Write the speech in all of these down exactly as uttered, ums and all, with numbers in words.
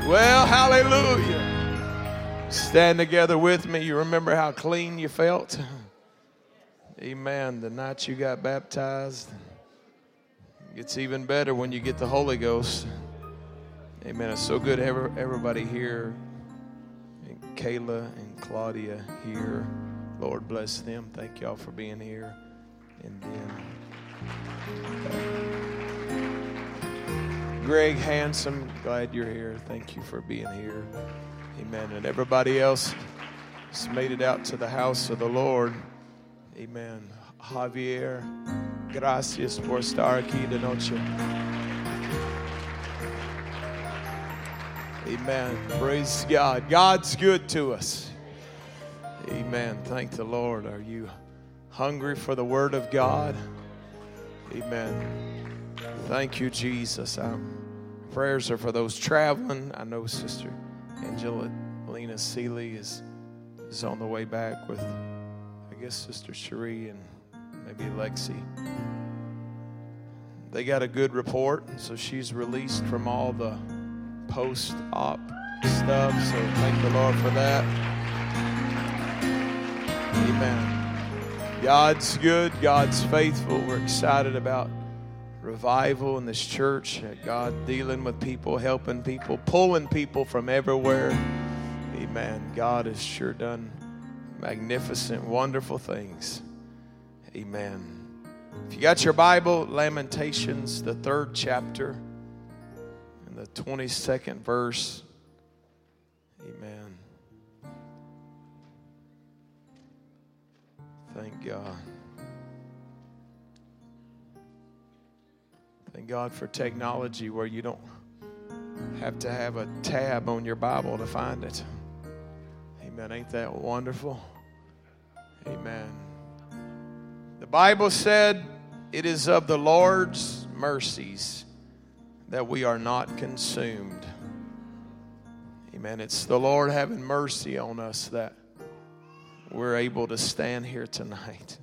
Well, hallelujah. Stand together with me. You remember how clean you felt? Amen. The night you got baptized. It's even better when you get the Holy Ghost. Amen. It's so good to have everybody here. And Kayla and Claudia here. Lord bless them. Thank y'all for being here. And then Greg Handsome, glad you're here. Thank you for being here. Amen. And everybody else has made it out to the house of the Lord. Amen. Javier, gracias por estar aquí de noche. Amen. Praise God. God's good to us. Amen. Thank the Lord. Are you hungry for the Word of God? Amen. Thank you, Jesus. Um, prayers are for those traveling. I know Sister Angela Lena Seeley is, is on the way back with, I guess, Sister Cherie and maybe Lexi. They got a good report, so she's released from all the post-op stuff, so thank the Lord for that. Amen. God's good. God's faithful. We're excited about revival in this church. God dealing with people, helping people, pulling people from everywhere. Amen. God has sure done magnificent, wonderful things. Amen. If you got your Bible, Lamentations, the third chapter, and the twenty-second verse. Amen. Thank God. Thank God for technology where you don't have to have a tab on your Bible to find it. Amen. Ain't that wonderful? Amen. The Bible said it is of the Lord's mercies that we are not consumed. Amen. It's the Lord having mercy on us that we're able to stand here tonight.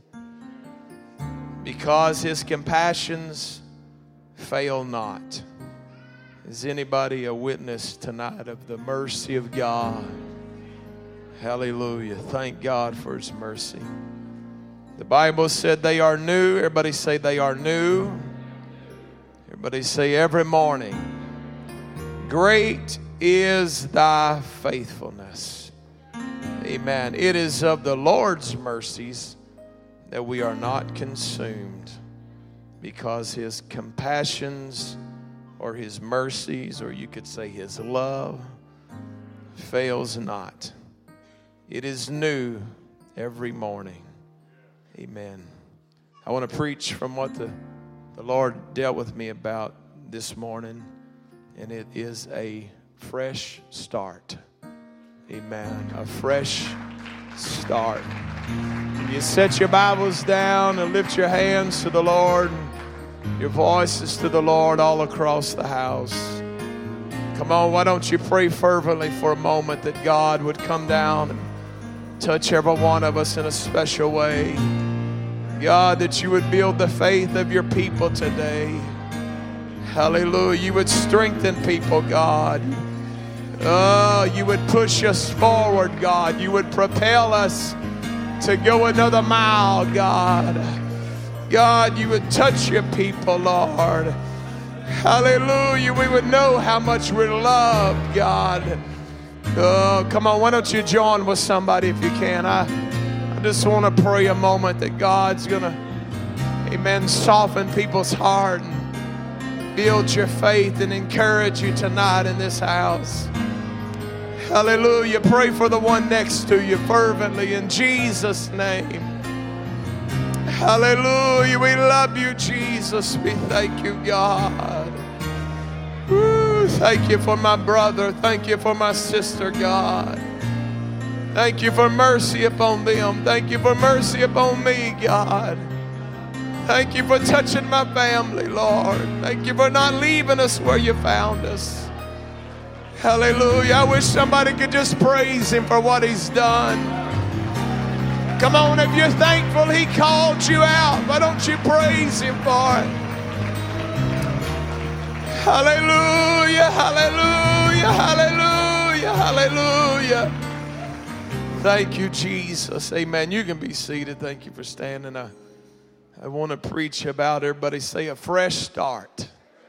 Because His compassions fail not. Is anybody a witness tonight of the mercy of God? Hallelujah. Thank God for His mercy. The Bible said they are new. Everybody say they are new. Everybody say every morning. Great is thy faithfulness. Amen. It is of the Lord's mercies that we are not consumed, because His compassions or His mercies, or you could say His love, fails not. It is new every morning. Amen. I want to preach from what the, the Lord dealt with me about this morning, and it is a fresh start. Amen. A fresh start. You set your Bibles down and lift your hands to the Lord, your voices to the Lord all across the house. Come on, why don't you pray fervently for a moment that God would come down and touch every one of us in a special way. God, that you would build the faith of your people today. Hallelujah. You would strengthen people, God. Oh, you would push us forward, God. You would propel us to go another mile, God. God, you would touch your people, Lord. Hallelujah. We would know how much we're loved, God. Oh, come on. Why don't you join with somebody if you can? I, I just want to pray a moment that God's going to, amen, soften people's heart and build your faith and encourage you tonight in this house. Hallelujah. Pray for the one next to you fervently in Jesus' name. Hallelujah. We love you, Jesus. We thank you, God. Woo, thank you for my brother. Thank you for my sister, God. Thank you for mercy upon them. Thank you for mercy upon me, God. Thank you for touching my family, Lord. Thank you for not leaving us where you found us. Hallelujah. I wish somebody could just praise Him for what He's done. Come on, if you're thankful He called you out, why don't you praise Him for it? Hallelujah, hallelujah, hallelujah. Hallelujah. Thank you, Jesus. Amen. You can be seated. Thank you for standing. I, I want to preach about, everybody say, a fresh start.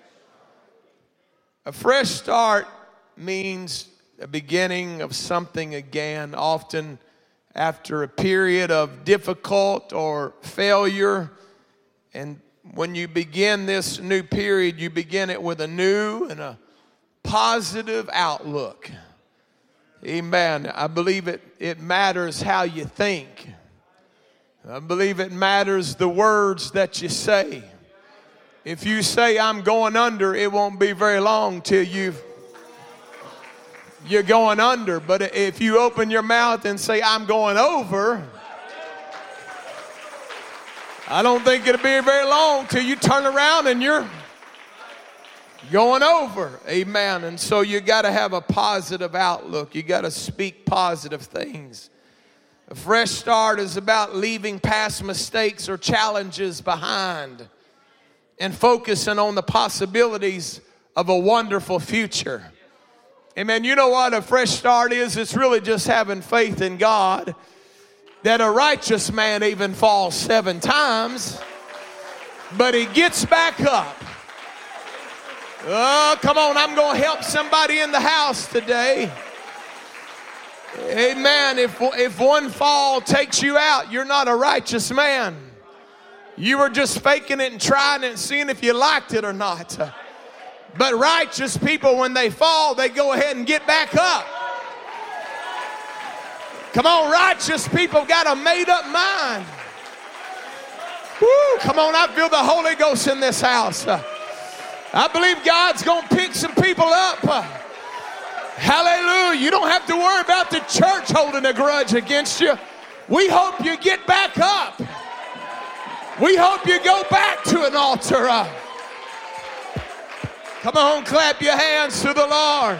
A fresh start means a beginning of something again, often after a period of difficult or failure. And when you begin this new period, you begin it with a new and a positive outlook. Amen. I believe it, it matters how you think. I believe it matters the words that you say. If you say, I'm going under, it won't be very long till you've, you're going under. But if you open your mouth and say, I'm going over, I don't think it'll be very long till you turn around and you're going over. Amen. And so you got to have a positive outlook. You got to speak positive things. A fresh start is about leaving past mistakes or challenges behind and focusing on the possibilities of a wonderful future. Amen. You know what a fresh start is? It's really just having faith in God that a righteous man even falls seven times, but he gets back up. Oh, come on, I'm going to help somebody in the house today. Amen. If, if one fall takes you out, you're not a righteous man. You were just faking it and trying it and seeing if you liked it or not. But righteous people, when they fall, they go ahead and get back up. Come on, righteous people got a made-up mind. Woo, come on, I feel the Holy Ghost in this house. I believe God's going to pick some people up. Hallelujah. You don't have to worry about the church holding a grudge against you. We hope you get back up. We hope you go back to an altar. Come on, clap your hands to the Lord.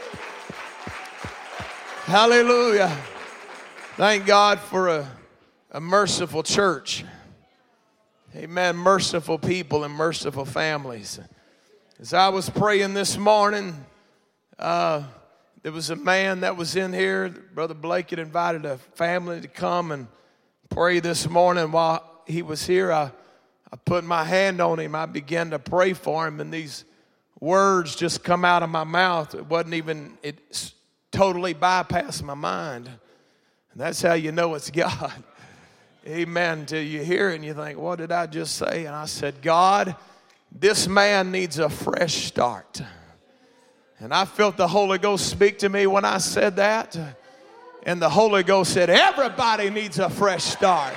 Hallelujah. Thank God for a, a merciful church. Amen. Merciful people and merciful families. As I was praying this morning, uh, there was a man that was in here. Brother Blake had invited a family to come and pray this morning. While he was here, I, I put my hand on him. I began to pray for him, and these words just come out of my mouth. It wasn't even, it totally bypassed my mind. And that's how you know it's God. Amen. Until you hear it and you think, what did I just say? And I said, God, this man needs a fresh start. And I felt the Holy Ghost speak to me when I said that. And the Holy Ghost said, everybody needs a fresh start.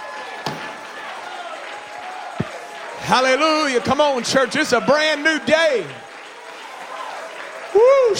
Hallelujah. Come on, church. It's a brand new day. Woo.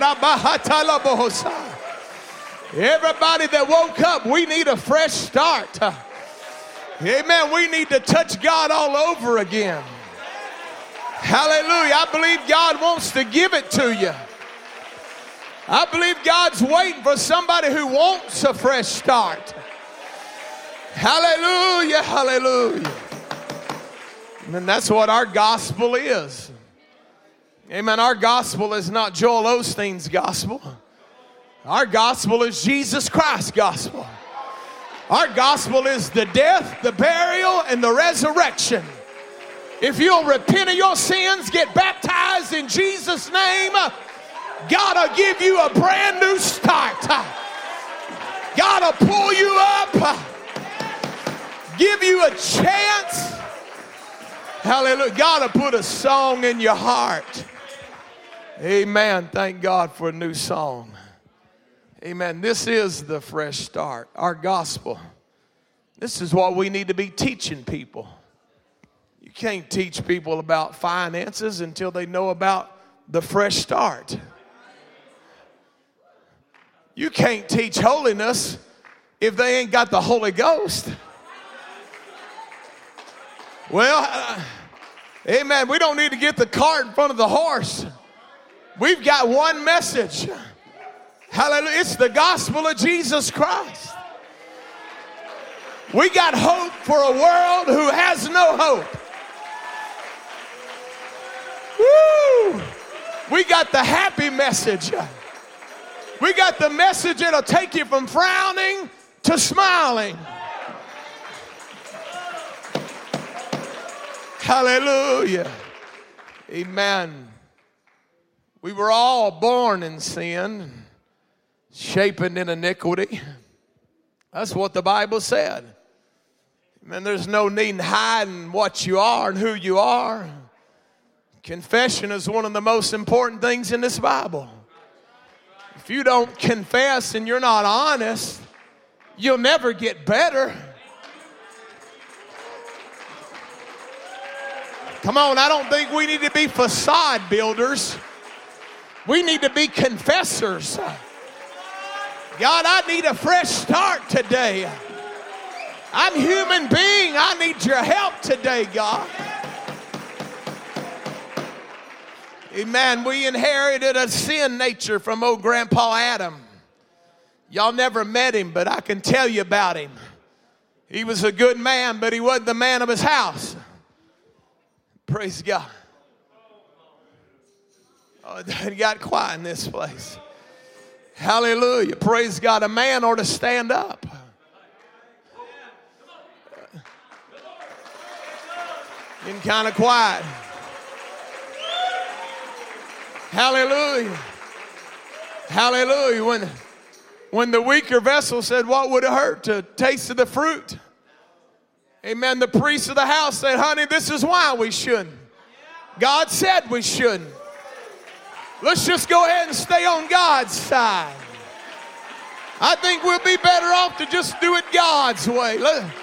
Everybody that woke up, we need a fresh start. Amen. We need to touch God all over again. Hallelujah. I believe God wants to give it to you. I believe God's waiting for somebody who wants a fresh start. Hallelujah. Hallelujah. And that's what our gospel is. Amen. Our gospel is not Joel Osteen's gospel. Our gospel is Jesus Christ's gospel. Our gospel is the death, the burial, and the resurrection. If you'll repent of your sins, get baptized in Jesus' name, God will give you a brand new start. God will pull you up, give you a chance. Hallelujah. God will put a song in your heart. Amen. Thank God for a new song. Amen. This is the fresh start. Our gospel. This is what we need to be teaching people. You can't teach people about finances until they know about the fresh start. You can't teach holiness if they ain't got the Holy Ghost. Well, uh, amen. We don't need to get the cart in front of the horse. We've got one message. Hallelujah. It's the gospel of Jesus Christ. We got hope for a world who has no hope. Woo! We got the happy message. We got the message that'll take you from frowning to smiling. Hallelujah. Amen. We were all born in sin, shapen in iniquity. That's what the Bible said. Amen. There's no need in hiding what you are and who you are. Confession is one of the most important things in this Bible. If you don't confess and you're not honest, you'll never get better. Come on, I don't think we need to be facade builders. We need to be confessors. God, I need a fresh start today. I'm a human being. I need your help today, God. Amen. We inherited a sin nature from old Grandpa Adam. Y'all never met him, but I can tell you about him. He was a good man, but he wasn't the man of his house. Praise God. Oh, it got quiet in this place. Hallelujah. Praise God. A man ought to stand up. Getting kind of quiet. Hallelujah. Hallelujah. When, when the weaker vessel said, what would it hurt to taste of the fruit? Amen. The priest of the house said, honey, this is why we shouldn't. God said we shouldn't. Let's just go ahead and stay on God's side. I think we'll be better off to just do it God's way.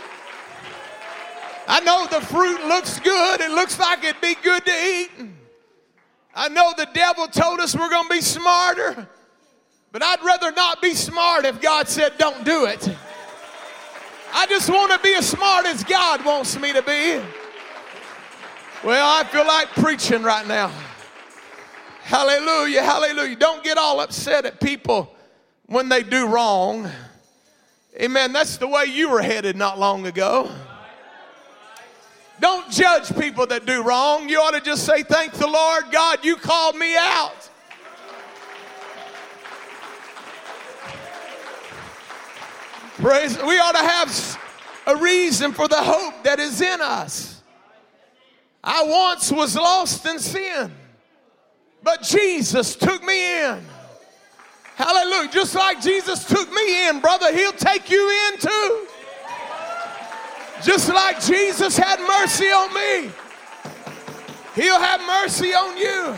I know the fruit looks good. It looks like it'd be good to eat. I know the devil told us we're going to be smarter, but I'd rather not be smart if God said don't do it. I just want to be as smart as God wants me to be. Well, I feel like preaching right now. Hallelujah, hallelujah. Don't get all upset at people when they do wrong. Amen. That's the way you were headed not long ago. Don't judge people that do wrong. You ought to just say, thank the Lord, God, you called me out. Praise. We ought to have a reason for the hope that is in us. I once was lost in sin, but Jesus took me in. Hallelujah. Just like Jesus took me in, brother, he'll take you in too. Just like Jesus had mercy on me, he'll have mercy on you.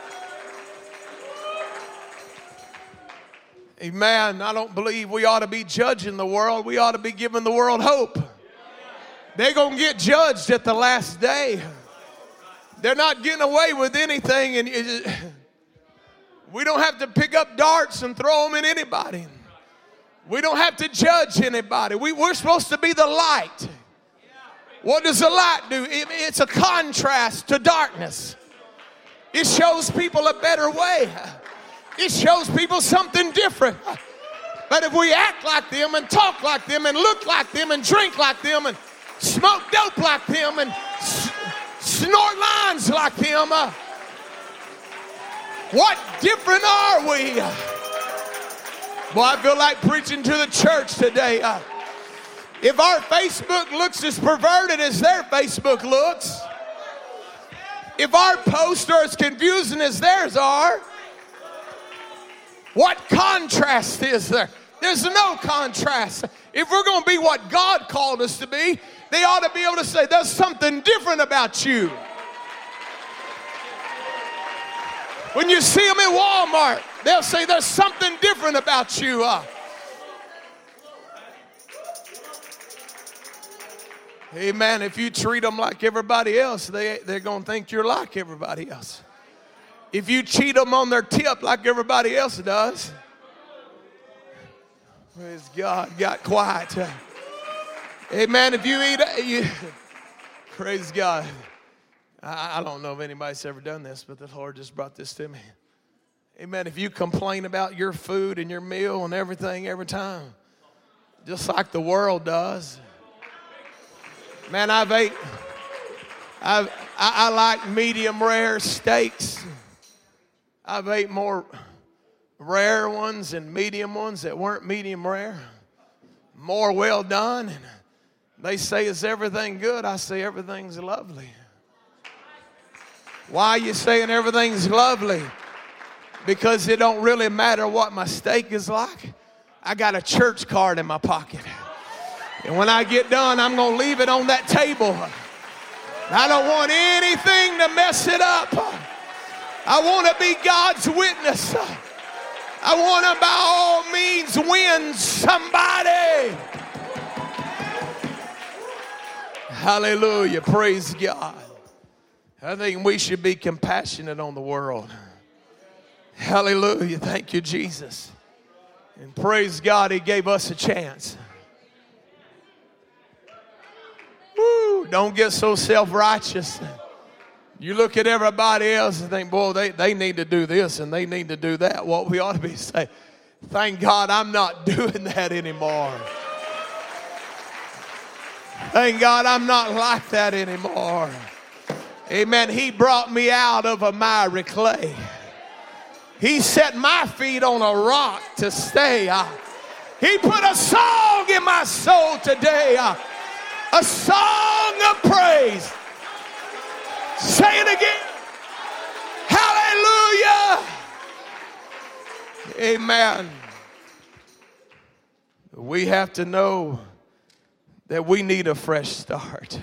Amen. I don't believe we ought to be judging the world. We ought to be giving the world hope. They're going to get judged at the last day. They're not getting away with anything. And we don't have to pick up darts and throw them at anybody. We don't have to judge anybody. We, we're supposed to be the light. What does the light do? It, it's a contrast to darkness. It shows people a better way. It shows people something different. But if we act like them and talk like them and look like them and drink like them and smoke dope like them and s- snort lines like them, uh, what different are we? Boy, I feel like preaching to the church today. Uh, if our Facebook looks as perverted as their Facebook looks, if our posts are as confusing as theirs are, what contrast is there? There's no contrast. If we're going to be what God called us to be, they ought to be able to say, there's something different about you. When you see them at Walmart, they'll say, there's something different about you. Uh, Amen. If you treat them like everybody else, they, they're going to think you're like everybody else. If you cheat them on their tip like everybody else does, praise God, got quiet. Amen. If you eat, you, praise God. I, I don't know if anybody's ever done this, but the Lord just brought this to me. Amen. If you complain about your food and your meal and everything every time, just like the world does. Man, I've ate, I've, I, I like medium rare steaks. I've ate more rare ones and medium ones that weren't medium rare. More well done. And they say, is everything good? I say, everything's lovely. Why are you saying everything's lovely? Because it don't really matter what my steak is like. I got a church card in my pocket. And when I get done, I'm going to leave it on that table. I don't want anything to mess it up. I want to be God's witness. I want to by all means win somebody. Hallelujah. Praise God. I think we should be compassionate on the world. Hallelujah. Thank you, Jesus. And praise God, He gave us a chance. Woo, don't get so self-righteous. You look at everybody else and think, boy, they, they need to do this and they need to do that. What we ought to be saying, thank God I'm not doing that anymore. Thank God I'm not like that anymore. Amen. He brought me out of a miry clay. He set my feet on a rock to stay. Uh, he put a song in my soul today. Uh, a song of praise. Say it again. Hallelujah. Amen. We have to know that we need a fresh start.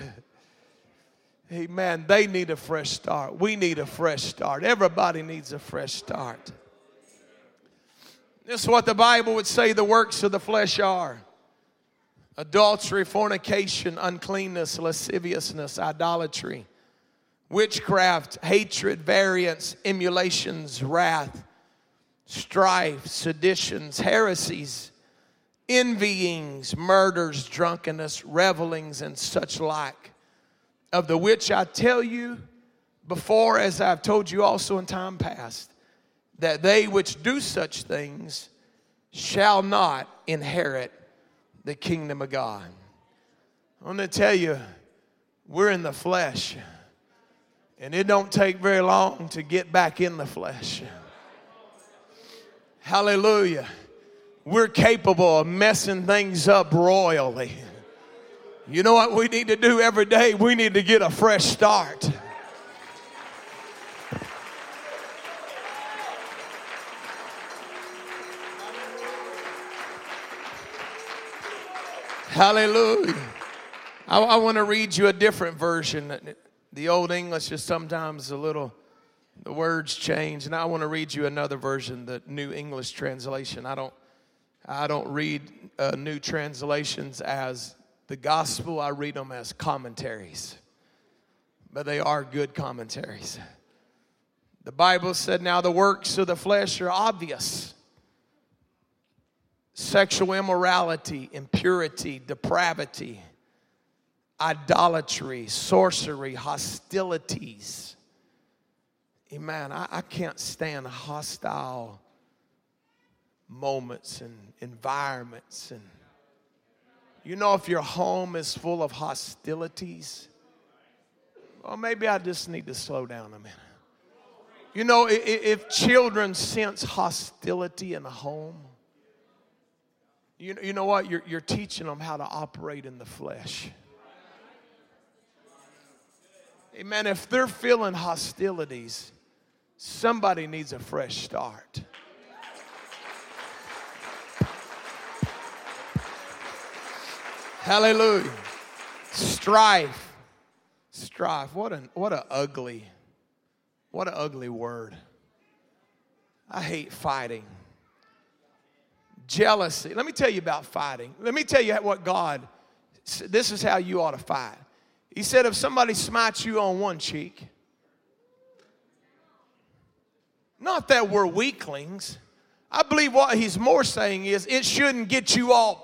Amen. They need a fresh start. We need a fresh start. Everybody needs a fresh start. This is what the Bible would say the works of the flesh are: adultery, fornication, uncleanness, lasciviousness, idolatry, witchcraft, hatred, variance, emulations, wrath, strife, seditions, heresies, envyings, murders, drunkenness, revelings, and such like. Of the which I tell you before, as I've told you also in time past, that they which do such things shall not inherit the kingdom of God. I want to tell you, we're in the flesh, and it don't take very long to get back in the flesh. Hallelujah. We're capable of messing things up royally. You know what we need to do every day? We need to get a fresh start. Hallelujah. I, I want to read you a different version. The Old English is sometimes a little, the words change, and I want to read you another version, the New English Translation. I don't, I don't read uh, new translations as the gospel. I read them as commentaries, but they are good commentaries. The Bible said, now the works of the flesh are obvious: sexual immorality, impurity, depravity, idolatry, sorcery, hostilities. Amen. I, I can't stand hostile moments and environments. And you know, if your home is full of hostilities, well, maybe I just need to slow down a minute. You know, if, if children sense hostility in a home, you, you know what? You're, you're teaching them how to operate in the flesh. Amen. If they're feeling hostilities, somebody needs a fresh start. Hallelujah. Strife. Strife. What an what a ugly, what an ugly word. I hate fighting. Jealousy. Let me tell you about fighting. Let me tell you what God, this is how you ought to fight. He said if somebody smites you on one cheek, not that we're weaklings. I believe what he's more saying is it shouldn't get you all.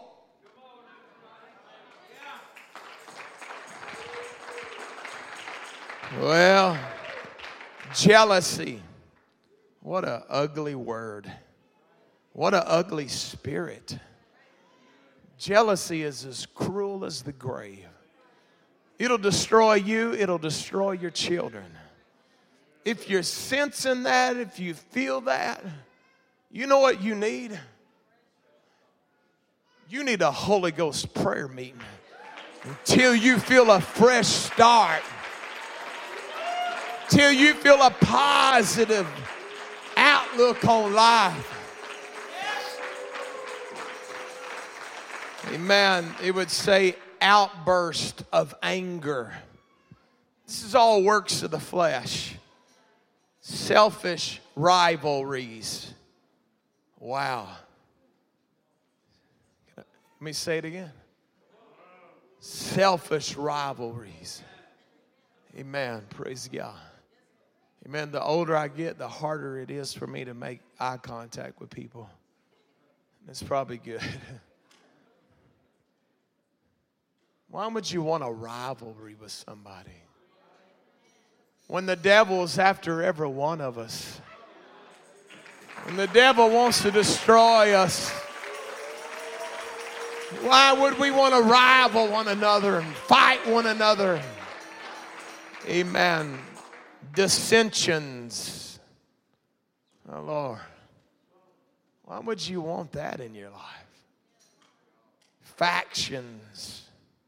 Well, jealousy. What an ugly word. What an ugly spirit. Jealousy is as cruel as the grave. It'll destroy you. It'll destroy your children. If you're sensing that, if you feel that, You know what you need? You need a Holy Ghost prayer meeting until you feel a fresh start, till you feel a positive outlook on life. Amen. It would say outburst of anger. This is all works of the flesh. Selfish rivalries. Wow. Let me say it again. Selfish rivalries. Amen. Praise God. Amen. The older I get, the harder it is for me to make eye contact with people. It's probably good. Why would you want a rivalry with somebody? When the devil's after every one of us. When the devil wants to destroy us. Why would we want to rival one another and fight one another? Amen. Dissensions. Oh, Lord. Why would you want that in your life? Factions.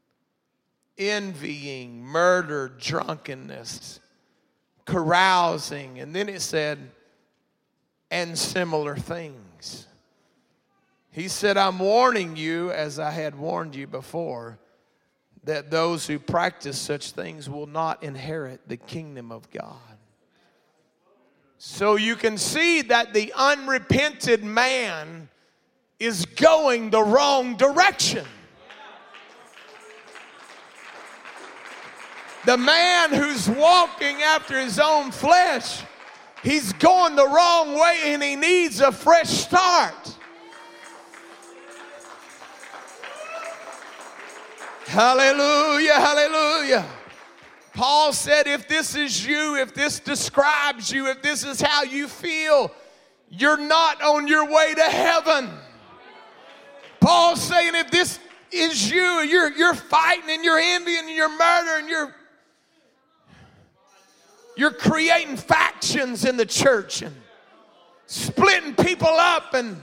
Envying, murder, drunkenness, carousing. And then it said, and similar things. He said, I'm warning you, as I had warned you before, that those who practice such things will not inherit the kingdom of God. So you can see that the unrepented man is going the wrong direction. The man who's walking after his own flesh, he's going the wrong way and he needs a fresh start. Hallelujah, hallelujah. Paul said, if this is you, if this describes you, if this is how you feel, you're not on your way to heaven. Paul's saying, if this is you, you're, you're fighting and you're envying and you're murdering, you're You're creating factions in the church and splitting people up, and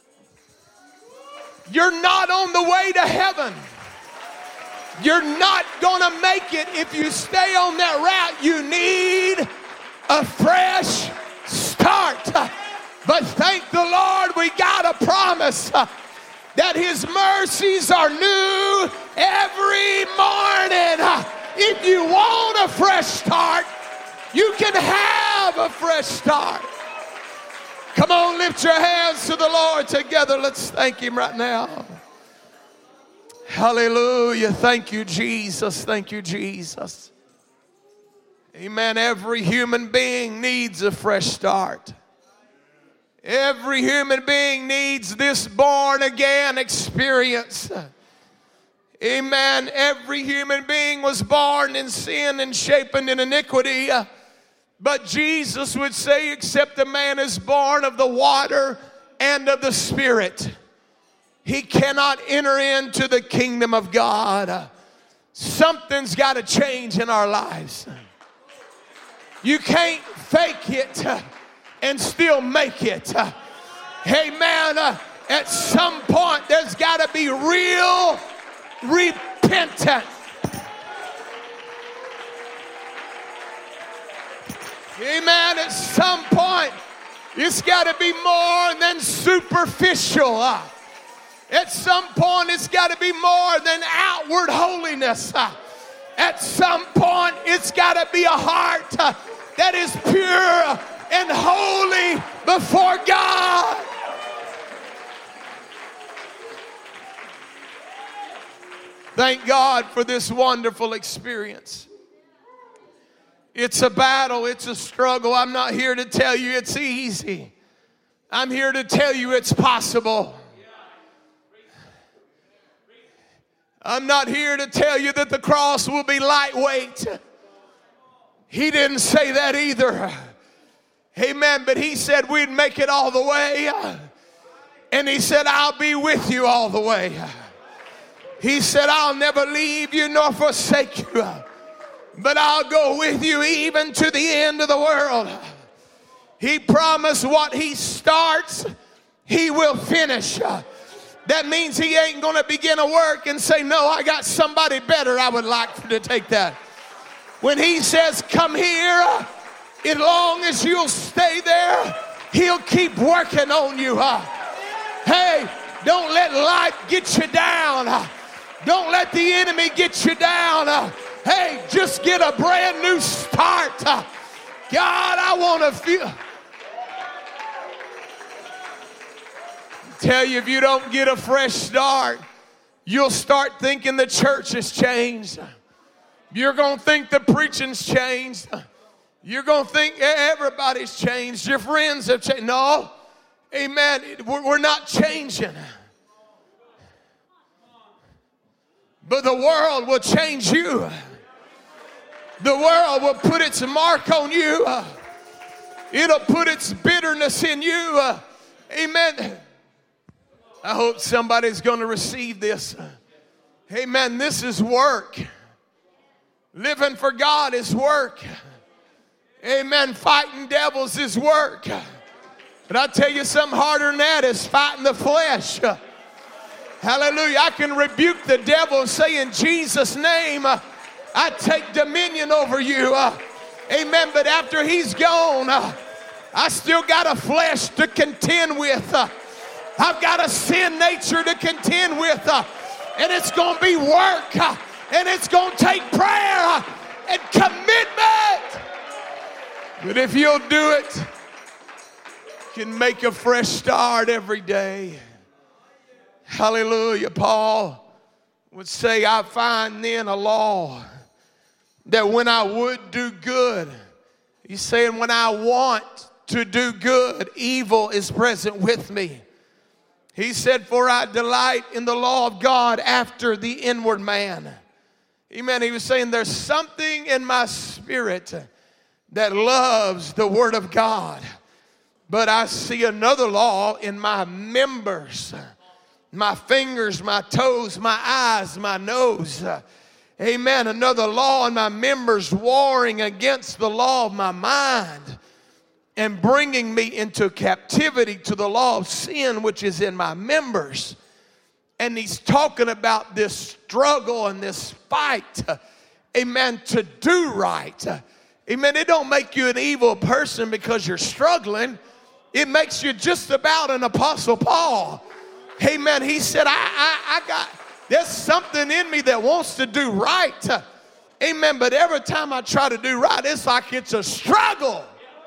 you're not on the way to heaven. You're not going to make it if you stay on that route. You need a fresh start. But thank the Lord, we got a promise that His mercies are new every morning. If you want a fresh start, you can have a fresh start. Come on, lift your hands to the Lord together. Let's thank Him right now. Hallelujah. Thank you, Jesus. Thank you, Jesus. Amen. Every human being needs a fresh start. Every human being needs this born again experience. Amen. Every human being was born in sin and shapen in iniquity. But Jesus would say, except a man is born of the water and of the Spirit, he cannot enter into the kingdom of God. Something's got to change in our lives. You can't fake it and still make it. Amen. At some point, there's got to be real repentance. Amen. At some point, it's got to be more than superficial. At some point, it's got to be more than outward holiness. At some point, it's got to be a heart that is pure and holy before God. Thank God for this wonderful experience. It's a battle. It's a struggle. I'm not here to tell you it's easy. I'm here to tell you it's possible. I'm not here to tell you that the cross will be lightweight. He didn't say that either. Amen. But He said we'd make it all the way. And He said, I'll be with you all the way. He said, I'll never leave you nor forsake you, but I'll go with you even to the end of the world. He promised what He starts, he will finish. Uh, that means he ain't going to begin a work and say, no, I got somebody better I would like to take that. When he says, come here, uh, as long as you'll stay there, he'll keep working on you. Uh, hey, don't let life get you down. Uh, don't let the enemy get you down. Uh, hey, just get a brand new start. Uh, God, I want to feel. Tell you, if you don't get a fresh start, you'll start thinking the church has changed. You're going to think the preaching's changed. You're going to think everybody's changed. Your friends have changed. No, amen. We're not changing. But the world will change you. The world will put its mark on you. It'll put its bitterness in you. Amen. I hope somebody's going to receive this. Amen. This is work. Living for God is work. Amen. Fighting devils is work. But I tell you something harder than that is fighting the flesh. Hallelujah. I can rebuke the devil and say, in Jesus' name, uh, I take dominion over you. Uh, amen. But after he's gone, uh, I still got a flesh to contend with. Uh, I've got a sin nature to contend with. Uh, and it's going to be work. Uh, and it's going to take prayer uh, and commitment. But if you'll do it, you can make a fresh start every day. Hallelujah. Paul would say, I find then a law that when I would do good, he's saying when I want to do good, evil is present with me. He said, for I delight in the law of God after the inward man. Amen. He was saying there's something in my spirit that loves the word of God. But I see another law in my members, my fingers, my toes, my eyes, my nose. Amen. Another law in my members warring against the law of my mind and bringing me into captivity to the law of sin which is in my members. And he's talking about this struggle and this fight, amen, to do right. Amen. It don't make you an evil person because you're struggling. It makes you just about an Apostle Paul. Amen. He said, I, I, I got, there's something in me that wants to do right. Amen. But every time I try to do right, it's like it's a struggle.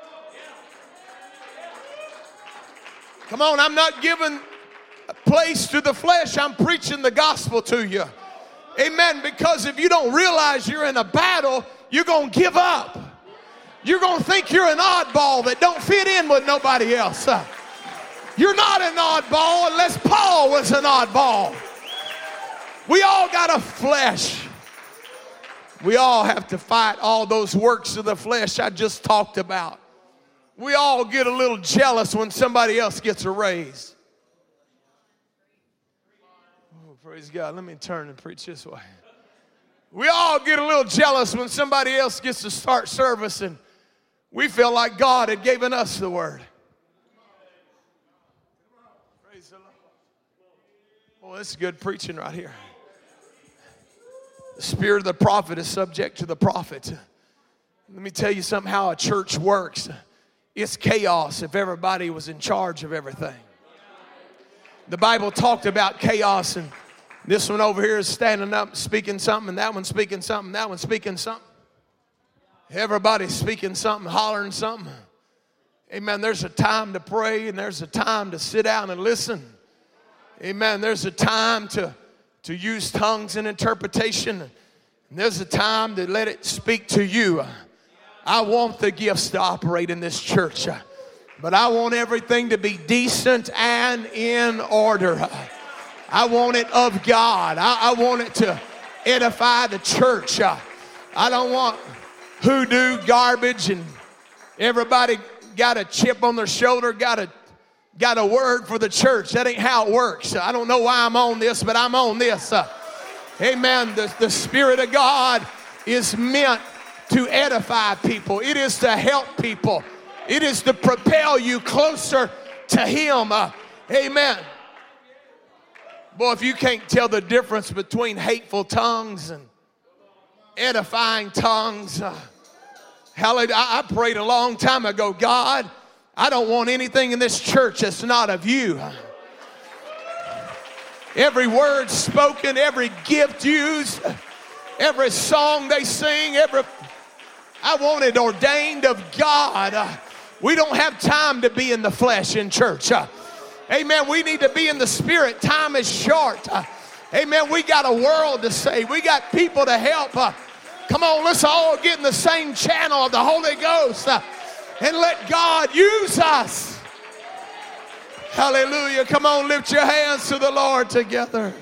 Come on, I'm not giving a place to the flesh. I'm preaching the gospel to you. Amen. Because if you don't realize you're in a battle, you're going to give up. You're going to think you're an oddball that don't fit in with nobody else. You're not an oddball unless Paul was an oddball. We all got a flesh. We all have to fight all those works of the flesh I just talked about. We all get a little jealous when somebody else gets a raise. Oh, praise God. Let me turn and preach this way. We all get a little jealous when somebody else gets to start service and we feel like God had given us the word. Praise the Lord. Oh, this is good preaching right here. The spirit of the prophet is subject to the prophet. Let me tell you something how a church works. It's chaos if everybody was in charge of everything. The Bible talked about chaos, and this one over here is standing up speaking something, and that one's speaking something, that one's speaking something. Everybody's speaking something, hollering something. Amen. There's a time to pray, and there's a time to sit down and listen. Amen. There's a time to, to use tongues and interpretation. And there's a time to let it speak to you. I want the gifts to operate in this church, but I want everything to be decent and in order. I want it of God. I, I want it to edify the church. I don't want hoodoo garbage and everybody got a chip on their shoulder, got a, got a word for the church. That ain't how it works. I don't know why I'm on this, but I'm on this. Amen. The, the Spirit of God is meant to edify people. It is to help people. It is to propel you closer to Him. Uh, Amen. Boy, if you can't tell the difference between hateful tongues and edifying tongues, uh, hallelujah. I, I prayed a long time ago, God, I don't want anything in this church that's not of you. Every word spoken, every gift used, every song they sing, every I want it ordained of God. Uh, we don't have time to be in the flesh in church. Uh, amen. We need to be in the spirit. Time is short. Uh, amen. We got a world to save. We got people to help. Uh, come on, let's all get in the same channel of the Holy Ghost uh, and let God use us. Hallelujah. Come on, lift your hands to the Lord together.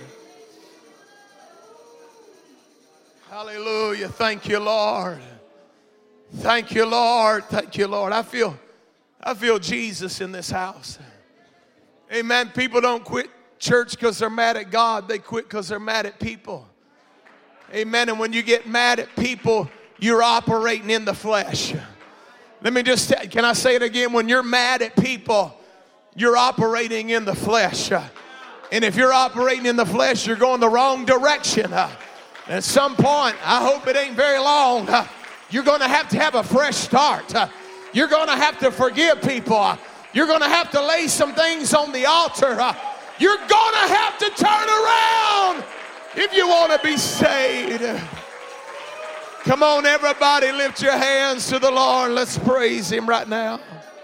Hallelujah. Thank you, Lord. Thank you, Lord. Thank you, Lord. I feel, I feel Jesus in this house. Amen. People don't quit church because they're mad at God. They quit because they're mad at people. Amen. And when you get mad at people, you're operating in the flesh. Let me just, can I say it again? When you're mad at people, you're operating in the flesh. And if you're operating in the flesh, you're going the wrong direction. At some point, I hope it ain't very long, you're going to have to have a fresh start. You're going to have to forgive people. You're going to have to lay some things on the altar. You're going to have to turn around if you want to be saved. Come on, everybody, lift your hands to the Lord. Let's praise Him right now.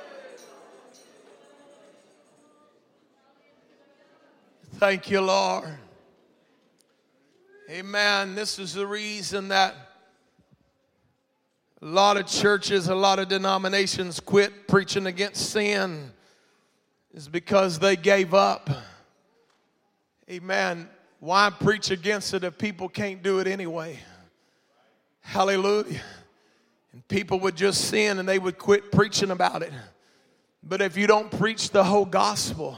Thank you, Lord. Amen. This is the reason that a lot of churches, a lot of denominations quit preaching against sin, is because they gave up. Amen. Why preach against it if people can't do it anyway? Hallelujah. And people would just sin and they would quit preaching about it. But if you don't preach the whole gospel,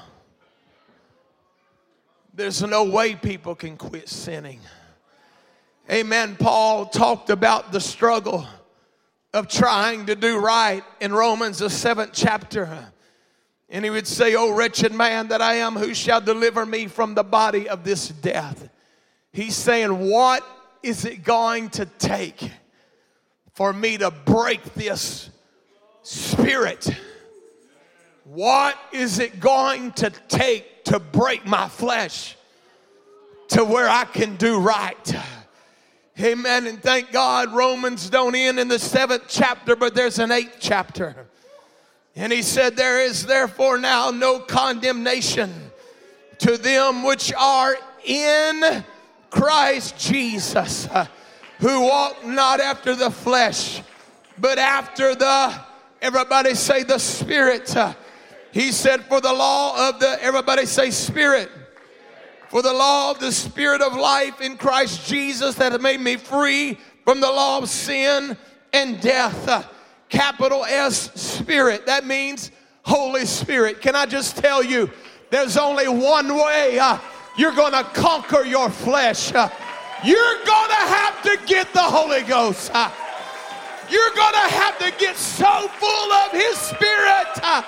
there's no way people can quit sinning. Amen. Paul talked about the struggle of trying to do right in Romans, the seventh chapter. And he would say, "O wretched man that I am, who shall deliver me from the body of this death?" He's saying, what is it going to take for me to break this spirit? What is it going to take to break my flesh to where I can do right? Amen. And thank God Romans don't end in the seventh chapter, but there's an eighth chapter. And he said, "There is therefore now no condemnation to them which are in Christ Jesus, who walk not after the flesh, but after the," everybody say, "the Spirit." He said, "For the law of the," everybody say, "Spirit." "For the law of the Spirit of life in Christ Jesus that have made me free from the law of sin and death." Uh, capital S, Spirit. That means Holy Spirit. Can I just tell you, there's only one way uh, you're going to conquer your flesh. Uh, you're going to have to get the Holy Ghost. Uh, you're going to have to get so full of His Spirit. Uh,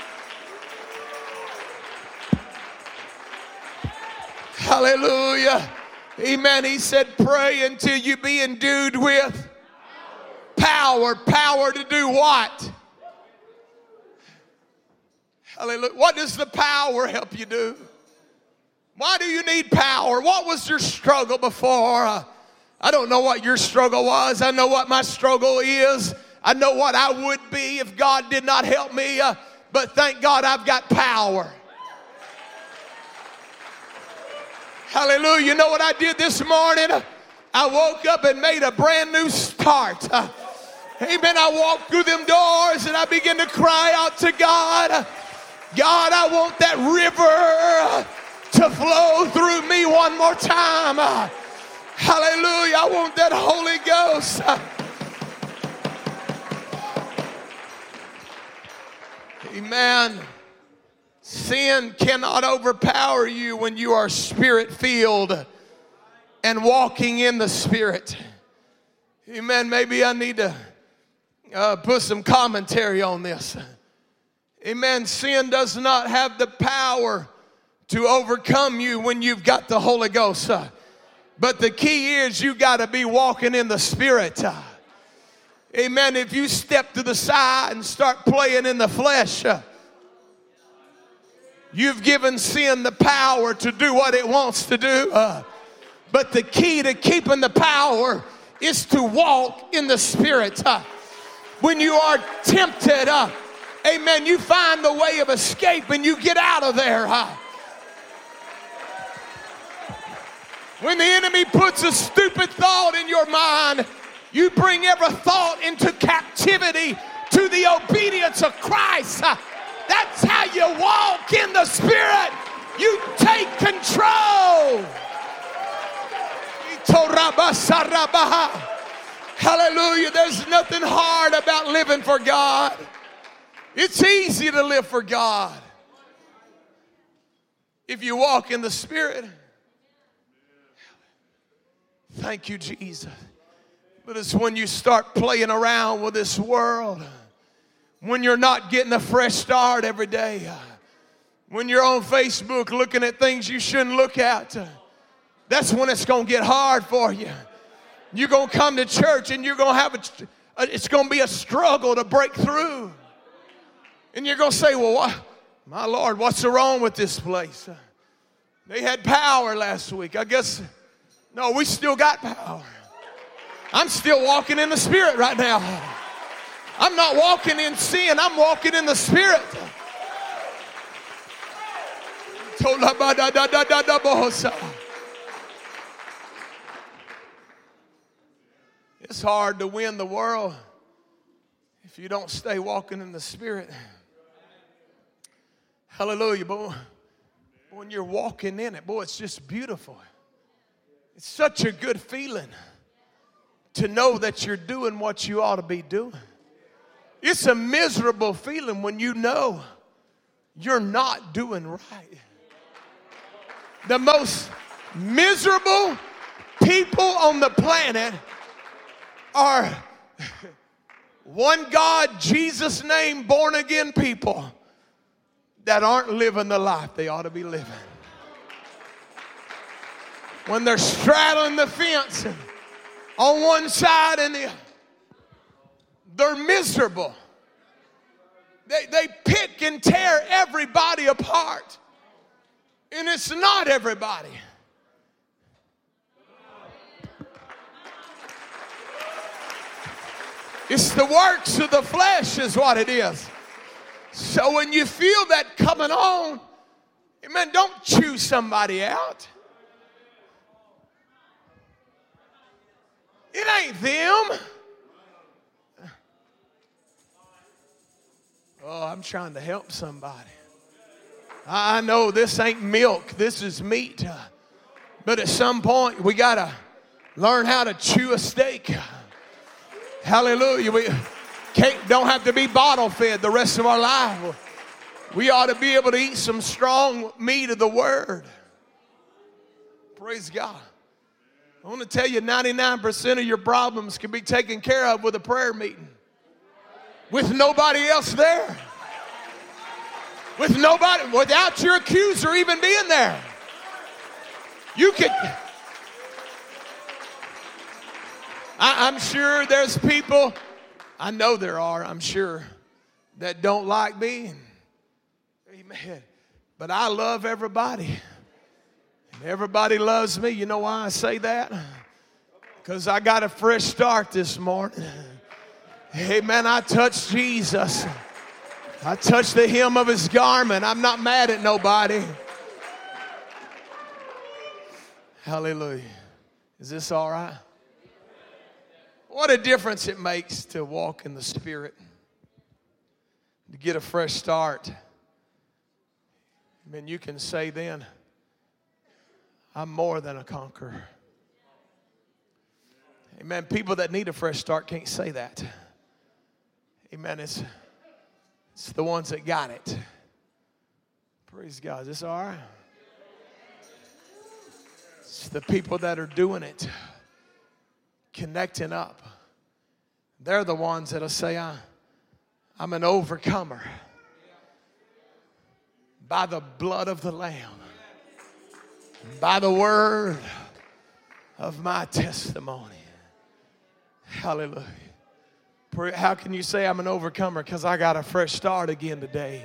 Hallelujah. Amen. He said, pray until you be endued with power. Power to do what? Hallelujah. What does the power help you do? Why do you need power? What was your struggle before? Uh, I don't know what your struggle was. I know what my struggle is. I know what I would be if God did not help me. Uh, but thank God I've got power. Hallelujah. You know what I did this morning? I woke up and made a brand new start. Uh, amen. I walked through them doors and I began to cry out to God. God, I want that river to flow through me one more time. Uh, hallelujah. I want that Holy Ghost. Uh, amen. Sin cannot overpower you when you are Spirit-filled and walking in the Spirit. Amen. Maybe I need to uh, put some commentary on this. Amen. Sin does not have the power to overcome you when you've got the Holy Ghost. Uh, but the key is you got to be walking in the Spirit. Uh, amen. If you step to the side and start playing in the flesh, uh, you've given sin the power to do what it wants to do. Uh, but the key to keeping the power is to walk in the Spirit. Uh, when you are tempted, uh, amen, you find the way of escape and you get out of there. Uh, when the enemy puts a stupid thought in your mind, you bring every thought into captivity to the obedience of Christ. Uh, that's how you walk in the Spirit. You take control. Hallelujah. There's nothing hard about living for God. It's easy to live for God if you walk in the Spirit. Thank you, Jesus. But it's when you start playing around with this world, when you're not getting a fresh start every day, when you're on Facebook looking at things you shouldn't look at, that's when it's going to get hard for you. You're going to come to church and you're going to have a, it's going to be a struggle to break through. And you're going to say, well, what, my Lord, what's wrong with this place? They had power last week. I guess, no, we still got power. I'm still walking in the Spirit right now. I'm not walking in sin. I'm walking in the Spirit. It's hard to win the world if you don't stay walking in the Spirit. Hallelujah. But when you're walking in it, boy, it's just beautiful. It's such a good feeling to know that you're doing what you ought to be doing. It's a miserable feeling when you know you're not doing right. The most miserable people on the planet are one God, Jesus name, born again people that aren't living the life they ought to be living. When they're straddling the fence on one side and the other, they're miserable. They, they pick and tear everybody apart. And it's not everybody. It's the works of the flesh is what it is. So when you feel that coming on, amen, don't choose somebody out. It ain't them. Oh, I'm trying to help somebody. I know this ain't milk. This is meat. But at some point, we got to learn how to chew a steak. Hallelujah. We can't, don't have to be bottle fed the rest of our life. We ought to be able to eat some strong meat of the Word. Praise God. I want to tell you, ninety-nine percent of your problems can be taken care of with a prayer meeting. With nobody else there. With nobody, without your accuser even being there. You could, I, I'm sure there's people, I know there are, I'm sure, that don't like me. Amen. But I love everybody. And everybody loves me. You know why I say that? Because I got a fresh start this morning. Amen. I touched Jesus. I touched the hem of his garment. I'm not mad at nobody. Hallelujah. Is this all right? What a difference it makes to walk in the Spirit. To get a fresh start. I mean, you can say then, I'm more than a conqueror. Amen. People that need a fresh start can't say that. Amen. It's, it's the ones that got it. Praise God. Is this all right? It's the people that are doing it, connecting up. They're the ones that'll say, I, I'm an overcomer by the blood of the Lamb by the word of my testimony. Hallelujah. How can you say I'm an overcomer? Because I got a fresh start again today.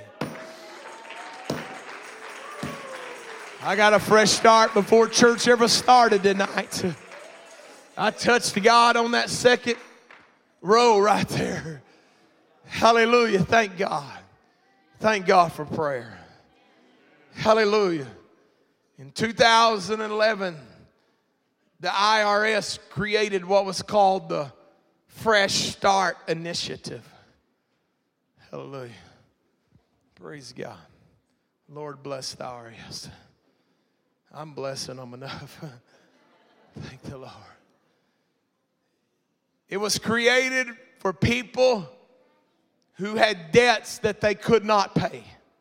I got a fresh start before church ever started tonight. I touched God on that second row right there. Hallelujah. Thank God. Thank God for prayer. Hallelujah. In two thousand eleven, the I R S created what was called the Fresh Start Initiative. Hallelujah. Praise God. Lord bless the I R S. I'm blessing them enough. Thank the Lord. It was created for people who had debts that they could not pay.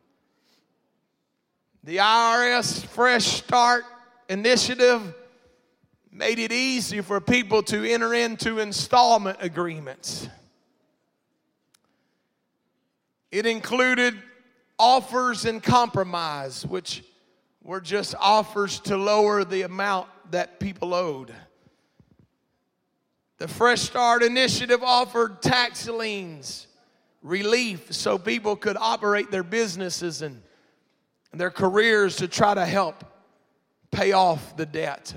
The I R S Fresh Start Initiative made it easy for people to enter into installment agreements. It included offers and compromise, which were just offers to lower the amount that people owed. The Fresh Start Initiative offered tax liens relief so people could operate their businesses and their careers to try to help pay off the debt.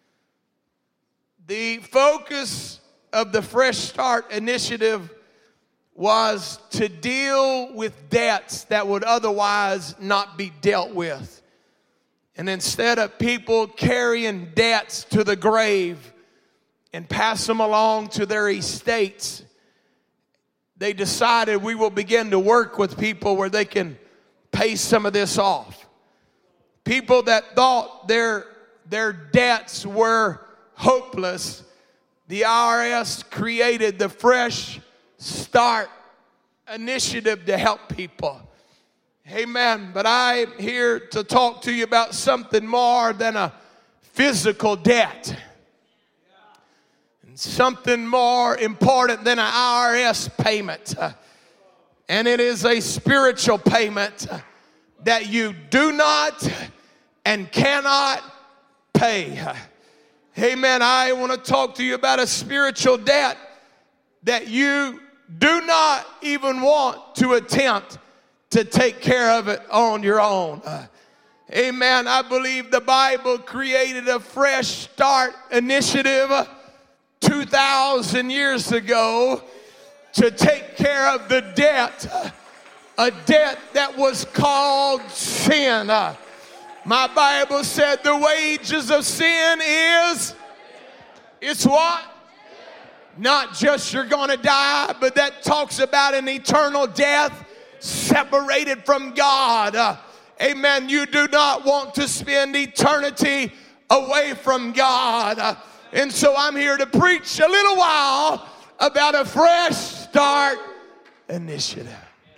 The focus of the Fresh Start Initiative was to deal with debts that would otherwise not be dealt with. And instead of people carrying debts to the grave and pass them along to their estates, they decided we will begin to work with people where they can pay some of this off. People that thought their, their debts were hopeless, the I R S created the Fresh Start Initiative to help people. Amen. But I'm here to talk to you about something more than a physical debt. And something more important than an I R S payment. And it is a spiritual payment that you do not and cannot pay. Amen. I want to talk to you about a spiritual debt that you do not even want to attempt to take care of it on your own. Uh, amen. I believe the Bible created a Fresh Start Initiative uh, two thousand years ago to take care of the debt, uh, a debt that was called sin. Uh, my Bible said the wages of sin is, it's what? Not just you're going to die, but that talks about an eternal death separated from God. Uh, amen. You do not want to spend eternity away from God. Uh, and so I'm here to preach a little while about a Fresh Start Initiative.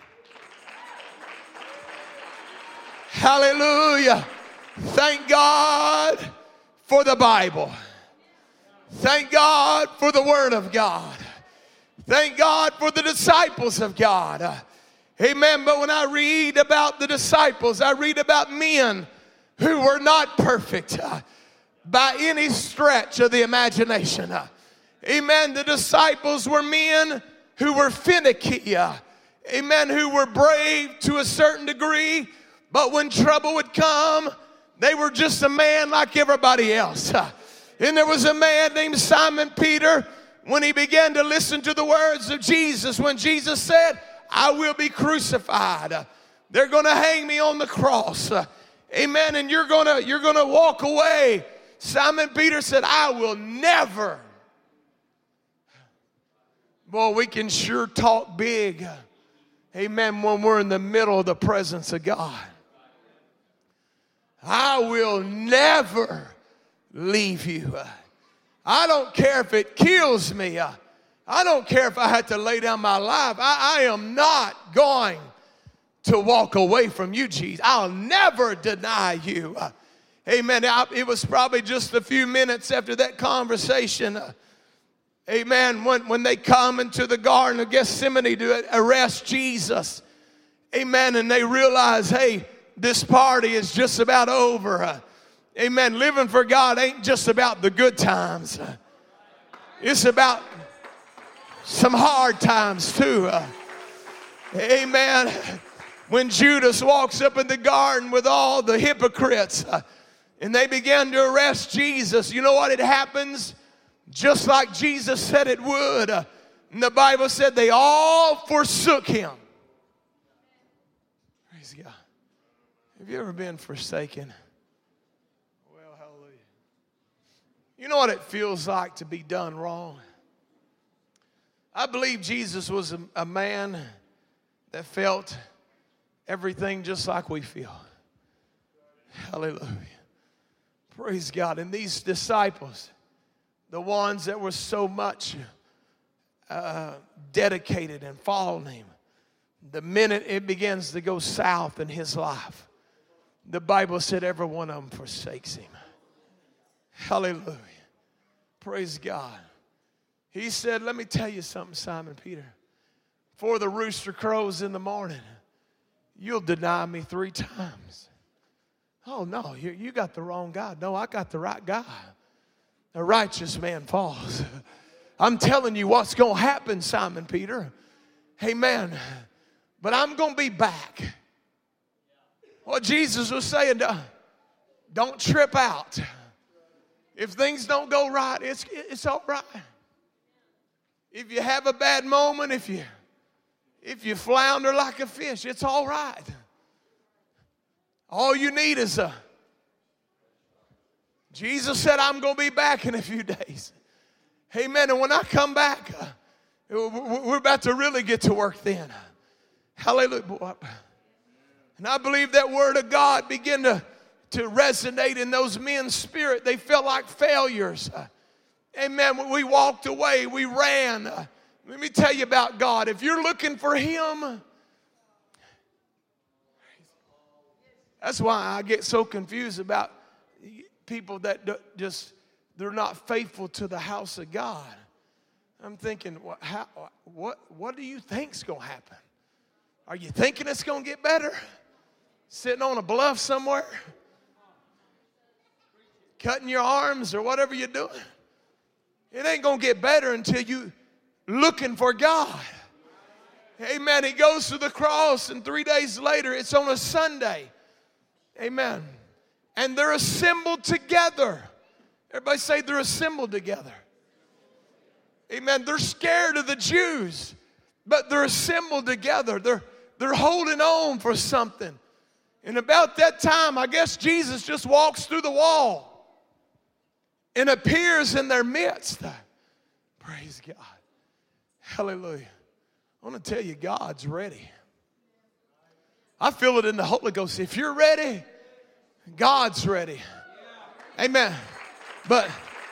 Hallelujah. Thank God for the Bible. Thank God for the Word of God. Thank God for the disciples of God. Uh, Amen. But when I read about the disciples, I read about men who were not perfect uh, by any stretch of the imagination. Uh, amen. The disciples were men who were finicky. Uh, amen. Who were brave to a certain degree. But when trouble would come, they were just a man like everybody else. Uh, and there was a man named Simon Peter when he began to listen to the words of Jesus. When Jesus said, I will be crucified. They're going to hang me on the cross. Amen. And you're going to you're going to walk away. Simon Peter said, I will never. Boy, we can sure talk big. Amen. When we're in the middle of the presence of God. I will never leave you. I don't care if it kills me. I don't care if I had to lay down my life. I, I am not going to walk away from you, Jesus. I'll never deny you. Uh, amen. I, it was probably just a few minutes after that conversation. Uh, amen. When, when they come into the Garden of Gethsemane to arrest Jesus. Amen. And they realize, hey, this party is just about over. Uh, Amen. Living for God ain't just about the good times. It's about some hard times too. Uh, amen. When Judas walks up in the garden with all the hypocrites uh, and they began to arrest Jesus, you know what it happens? Just like Jesus said it would. Uh, and the Bible said they all forsook him. Praise God. Have you ever been forsaken? Well, hallelujah. You know what it feels like to be done wrong? I believe Jesus was a, a man that felt everything just like we feel. Hallelujah. Praise God. And these disciples, the ones that were so much uh, dedicated and following him, the minute it begins to go south in his life, the Bible said every one of them forsakes him. Hallelujah. Praise God. He said, let me tell you something, Simon Peter. Before the rooster crows in the morning, you'll deny me three times. Oh, no, you, you got the wrong guy. No, I got the right guy. A righteous man falls. I'm telling you what's going to happen, Simon Peter. Amen. But I'm going to be back. What Jesus was saying, don't trip out. If things don't go right, it's, it's all right. If you have a bad moment, if you, if you flounder like a fish, it's all right. All you need is a... Jesus said, I'm going to be back in a few days. Amen. And when I come back, uh, we're about to really get to work then. Hallelujah. And I believe that word of God began to, to resonate in those men's spirit. They felt like failures. Uh, Amen. When we walked away, we ran. Uh, let me tell you about God. If you're looking for him, that's why I get so confused about people that just, they're not faithful to the house of God. I'm thinking, what, how, what, what do you think's going to happen? Are you thinking it's going to get better? Sitting on a bluff somewhere? Cutting your arms or whatever you're doing? It ain't going to get better until you looking for God. Amen. He goes to the cross and three days later, it's on a Sunday. Amen. And they're assembled together. Everybody say they're assembled together. Amen. They're scared of the Jews, but they're assembled together. They're, they're holding on for something. And about that time, I guess Jesus just walks through the wall and appears in their midst. Praise God. Hallelujah. I want to tell you, God's ready. I feel it in the Holy Ghost. If you're ready, God's ready. Amen. But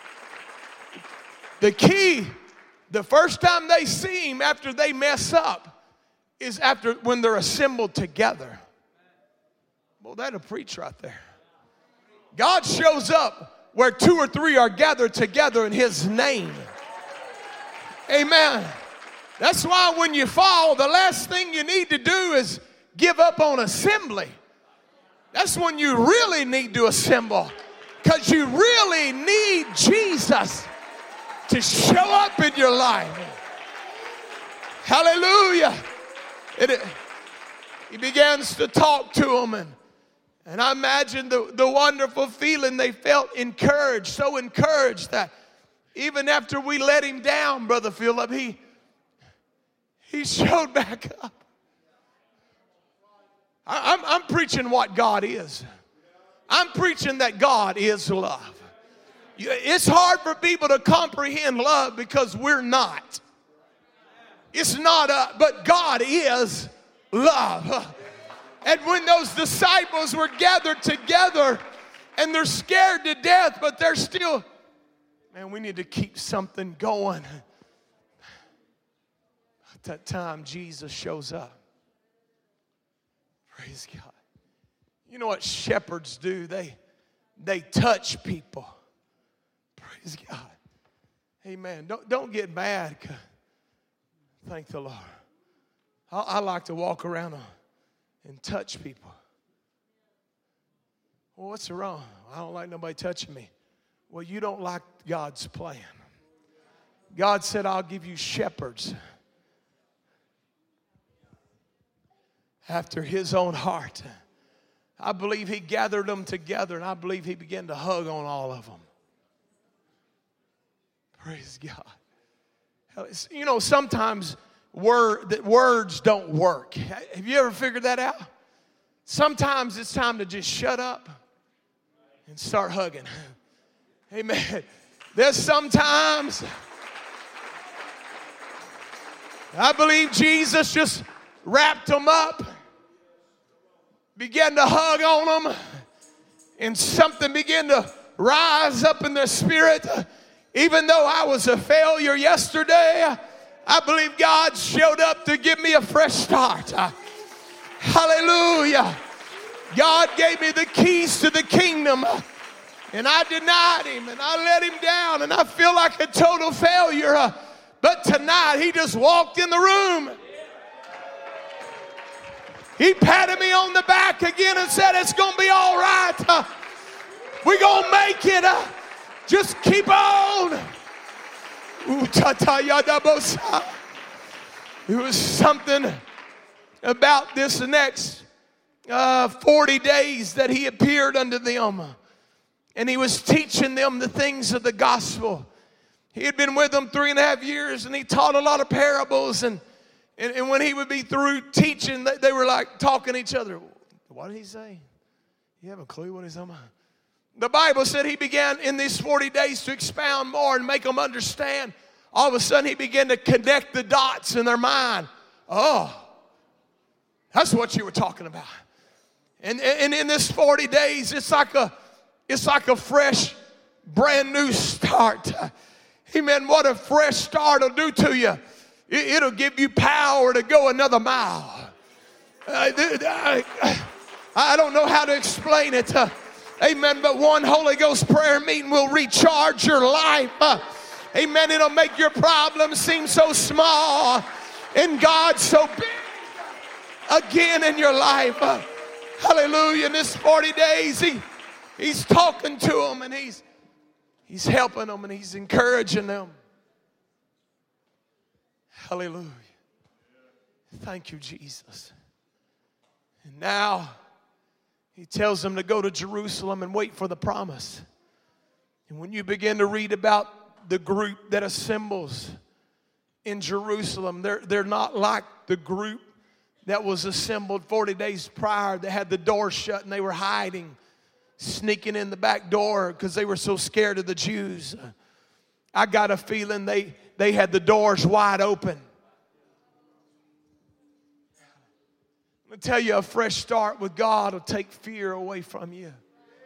the key, the first time they see him after they mess up is after when they're assembled together. Well, that'll preach right there. God shows up where two or three are gathered together in his name. Amen. That's why when you fall, the last thing you need to do is give up on assembly. That's when you really need to assemble, because you really need Jesus to show up in your life. Hallelujah. It, he begins to talk to them, and, and I imagine the, the wonderful feeling they felt, encouraged, so encouraged that even after we let him down, Brother Philip, he, he showed back up. I, I'm, I'm preaching what God is. I'm preaching that God is love. It's hard for people to comprehend love because we're not. It's not a, but God is love. And when those disciples were gathered together and they're scared to death, but they're still, man, we need to keep something going. At that time, Jesus shows up. Praise God. You know what shepherds do? They, they touch people. Praise God. Amen. Don't, don't get mad. Thank the Lord. I, I like to walk around and touch people. Well, what's wrong? I don't like nobody touching me. Well, you don't like God's plan. God said, I'll give you shepherds after his own heart. I believe he gathered them together, and I believe he began to hug on all of them. Praise God. You know, sometimes word, that words don't work. Have you ever figured that out? Sometimes it's time to just shut up and start hugging. Amen. There's sometimes, I believe Jesus just wrapped them up, began to hug on them, and something began to rise up in their spirit. Even though I was a failure yesterday, I believe God showed up to give me a fresh start. Hallelujah. God gave me the keys to the kingdom, and I denied him, and I let him down, and I feel like a total failure. But tonight, he just walked in the room. He patted me on the back again and said, it's going to be all right. We're going to make it. Just keep on. It was something about this next uh, forty days that he appeared unto them. And he was teaching them the things of the gospel. He had been with them three and a half years, and he taught a lot of parables. And, and, and when he would be through teaching, they, they were like talking to each other. What did he say? You have a clue what he's talking about? The Bible said he began in these forty days to expound more and make them understand. All of a sudden, he began to connect the dots in their mind. Oh, that's what you were talking about. And, and in this forty days, it's like a, it's like a fresh, brand new start. Amen. What a fresh start will do to you. It, it'll give you power to go another mile. Uh, I, I don't know how to explain it. Uh, Amen. But one Holy Ghost prayer meeting will recharge your life. Uh, amen. It'll make your problems seem so small and God so big again in your life. Uh, hallelujah. In this forty days, he, he's talking to them, and he's, he's helping them, and he's encouraging them. Hallelujah. Thank you, Jesus. And now, he tells them to go to Jerusalem and wait for the promise. And when you begin to read about the group that assembles in Jerusalem, they're, they're not like the group that was assembled forty days prior. They had the door shut and they were hiding, sneaking in the back door because they were so scared of the Jews. I got a feeling they, they had the doors wide open. I tell you, a fresh start with God will take fear away from you.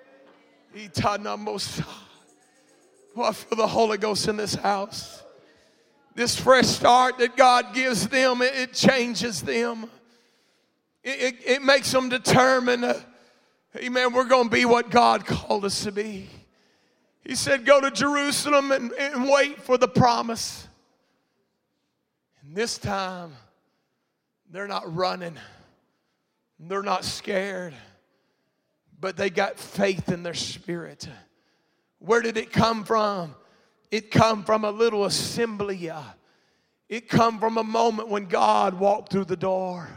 Oh, I feel the Holy Ghost in this house. This fresh start that God gives them, it, it changes them. It, it, it makes them determined, uh, amen, we're going to be what God called us to be. He said, go to Jerusalem and, and wait for the promise. And this time, they're not running. They're not scared, but they got faith in their spirit. Where did it come from? It come from a little assembly. It come from a moment when God walked through the door.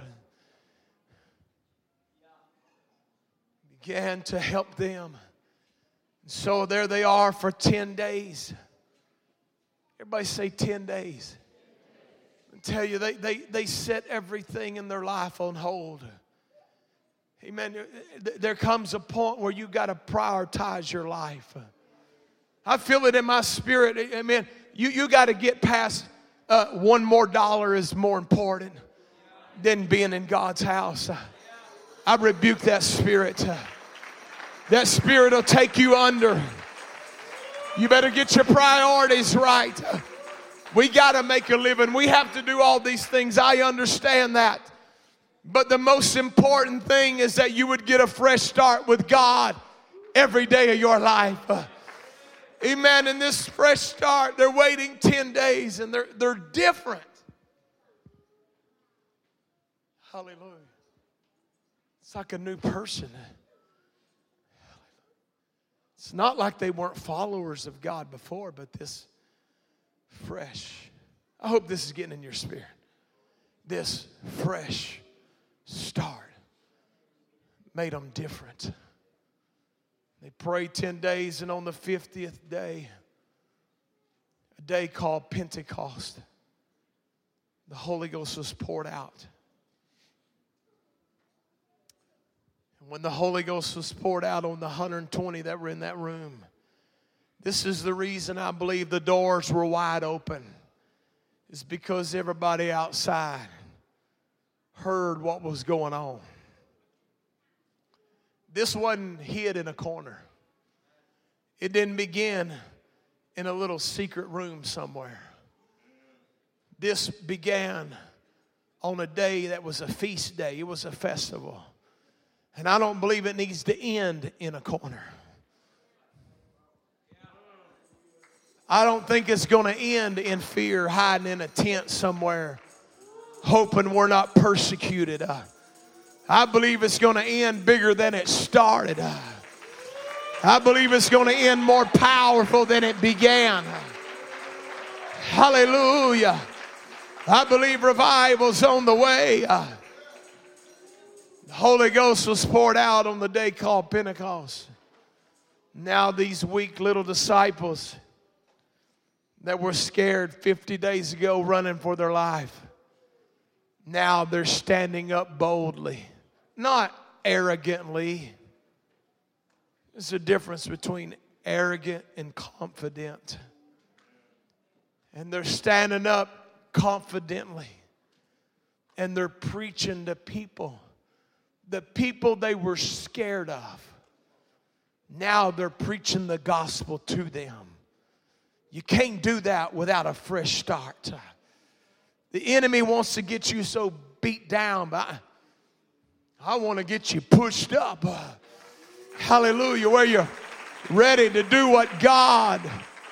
Began to help them. So there they are for ten days. Everybody say ten days. I tell you, they, they, they set everything in their life on hold. Amen. There comes a point where you got to prioritize your life. I feel it in my spirit. Amen. You, you got to get past uh, one more dollar is more important than being in God's house. I rebuke that spirit. That spirit will take you under. You better get your priorities right. We got to make a living. We have to do all these things. I understand that. But the most important thing is that you would get a fresh start with God every day of your life. Amen. In this fresh start, they're waiting ten days and they're, they're different. Hallelujah. It's like a new person. It's not like they weren't followers of God before, but this fresh. I hope this is getting in your spirit. This fresh start made them different. They prayed ten days, and on the fiftieth day, a day called Pentecost, the Holy Ghost was poured out. And when the Holy Ghost was poured out on the one hundred twenty that were in that room, this is the reason I believe the doors were wide open. It's because everybody outside heard what was going on. This wasn't hid in a corner. It didn't begin in a little secret room somewhere. This began on a day that was a feast day. It was a festival. And I don't believe it needs to end in a corner. I don't think it's going to end in fear, hiding in a tent somewhere, hoping we're not persecuted. Uh, I believe it's going to end bigger than it started. Uh, I believe it's going to end more powerful than it began. Hallelujah. I believe revival's on the way. Uh, the Holy Ghost was poured out on the day called Pentecost. Now these weak little disciples that were scared fifty days ago running for their life, now they're standing up boldly, not arrogantly. There's a difference between arrogant and confident. And they're standing up confidently, and they're preaching to people. The people they were scared of, now they're preaching the gospel to them. You can't do that without a fresh start. The enemy wants to get you so beat down, but I, I want to get you pushed up. Hallelujah, where you're ready to do what God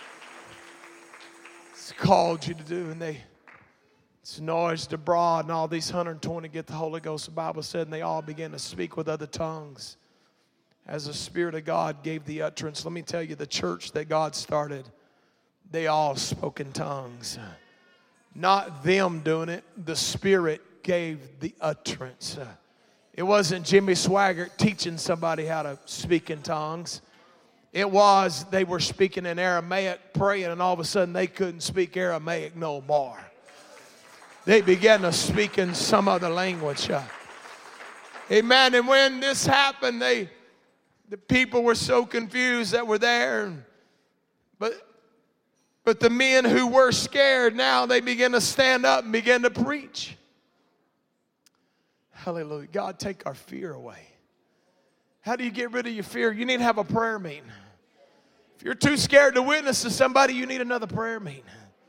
has called you to do. And they It's noised abroad, and all these one hundred twenty get the Holy Ghost. The Bible said, and they all began to speak with other tongues as the Spirit of God gave the utterance. Let me tell you, the church that God started, they all spoke in tongues. Not them doing it. The Spirit gave the utterance. It wasn't Jimmy Swaggart teaching somebody how to speak in tongues. It was they were speaking in Aramaic, praying, and all of a sudden they couldn't speak Aramaic no more. They began to speak in some other language. Amen. And when this happened, they, the people were so confused that were there. But, but the men who were scared, now they began to stand up and begin to preach. Hallelujah. God, take our fear away. How do you get rid of your fear? You need to have a prayer meeting. If you're too scared to witness to somebody, you need another prayer meeting.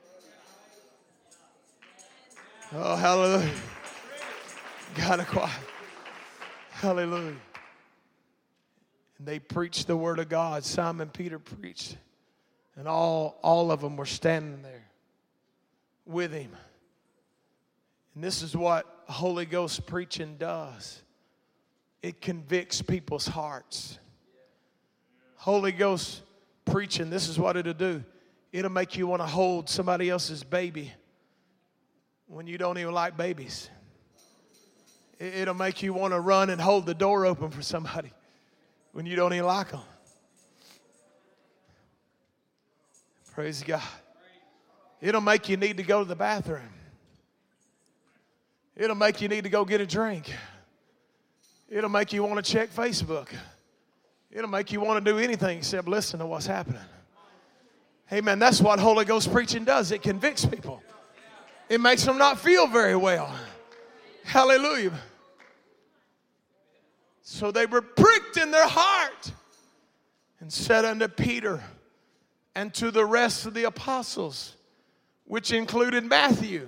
Oh, hallelujah. God, quiet. Hallelujah. And they preached the word of God. Simon Peter preached. And all, all of them were standing there with him. And this is what Holy Ghost preaching does. It convicts people's hearts. Holy Ghost preaching, this is what it'll do. It'll make you want to hold somebody else's baby when you don't even like babies. It'll make you want to run and hold the door open for somebody when you don't even like them. Praise God. It'll make you need to go to the bathroom. It'll make you need to go get a drink. It'll make you want to check Facebook. It'll make you want to do anything except listen to what's happening. Amen. That's what Holy Ghost preaching does. It convicts people. It makes them not feel very well. Hallelujah. So they were pricked in their heart and said unto Peter and to the rest of the apostles, which included Matthew.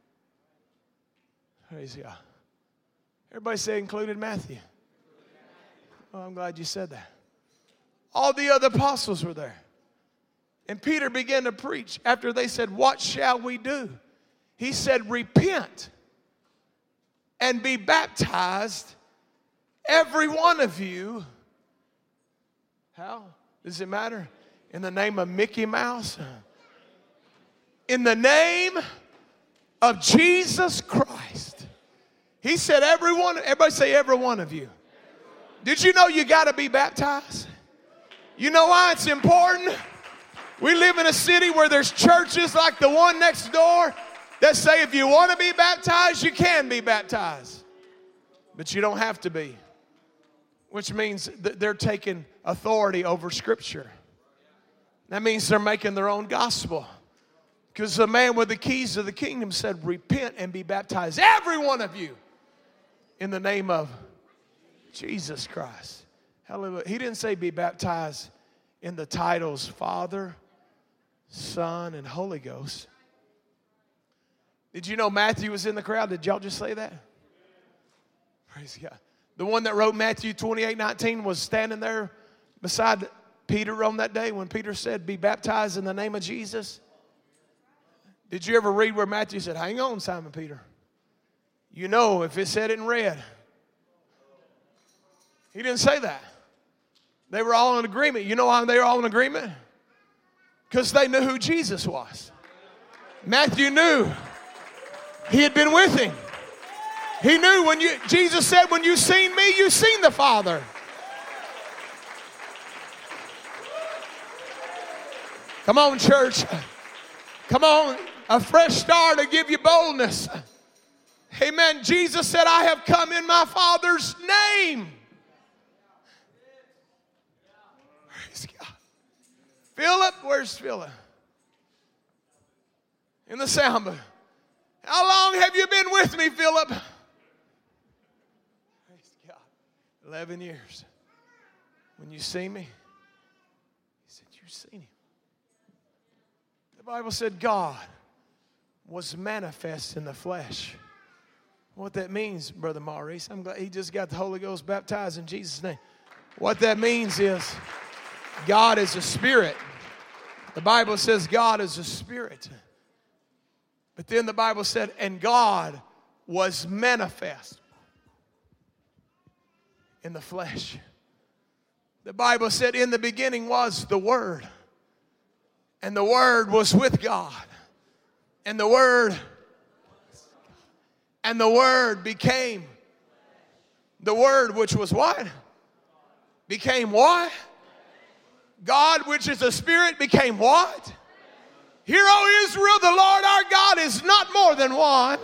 Praise God. Everybody say included Matthew. Oh, I'm glad you said that. All the other apostles were there. And Peter began to preach. After they said, what shall we do? He said, repent and be baptized, every one of you. How? Does it matter? In the name of Mickey Mouse? In the name of Jesus Christ. He said, every one, everybody say every one of you. Did you know you got to be baptized? You know why it's important? We live in a city where there's churches like the one next door that say if you want to be baptized, you can be baptized. But you don't have to be. Which means that they're taking authority over Scripture. That means they're making their own gospel. Because the man with the keys of the kingdom said, repent and be baptized, every one of you, in the name of Jesus Christ. Hallelujah. He didn't say be baptized in the titles Father, Son, and Holy Ghost. Did you know Matthew was in the crowd? Did y'all just say that? Praise God. The one that wrote Matthew twenty-eight nineteen was standing there beside Peter on that day when Peter said, be baptized in the name of Jesus. Did you ever read where Matthew said, hang on, Simon Peter? You know if it said it in red. He didn't say that. They were all in agreement. You know why they were all in agreement? Because they knew who Jesus was. Matthew knew. He had been with him. He knew when you, Jesus said, when you seen me, you seen the Father. Come on, church. Come on. A fresh start to give you boldness. Amen. Jesus said, I have come in my Father's name. Praise God. Philip, where's Philip? In the sound booth. How long have you been with me, Philip? Praise God. Eleven years. When you see me, he said, you've seen him. The Bible said God was manifest in the flesh. What that means, Brother Maurice, I'm glad he just got the Holy Ghost baptized in Jesus' name. What that means is God is a spirit. The Bible says God is a spirit. But then the Bible said, and God was manifest in the flesh. The Bible said, in the beginning was the Word. And the Word was with God. And the Word, and the Word became, the Word which was what? Became what? God which is a spirit became what? Hear, O Israel, the Lord our God is not more than one.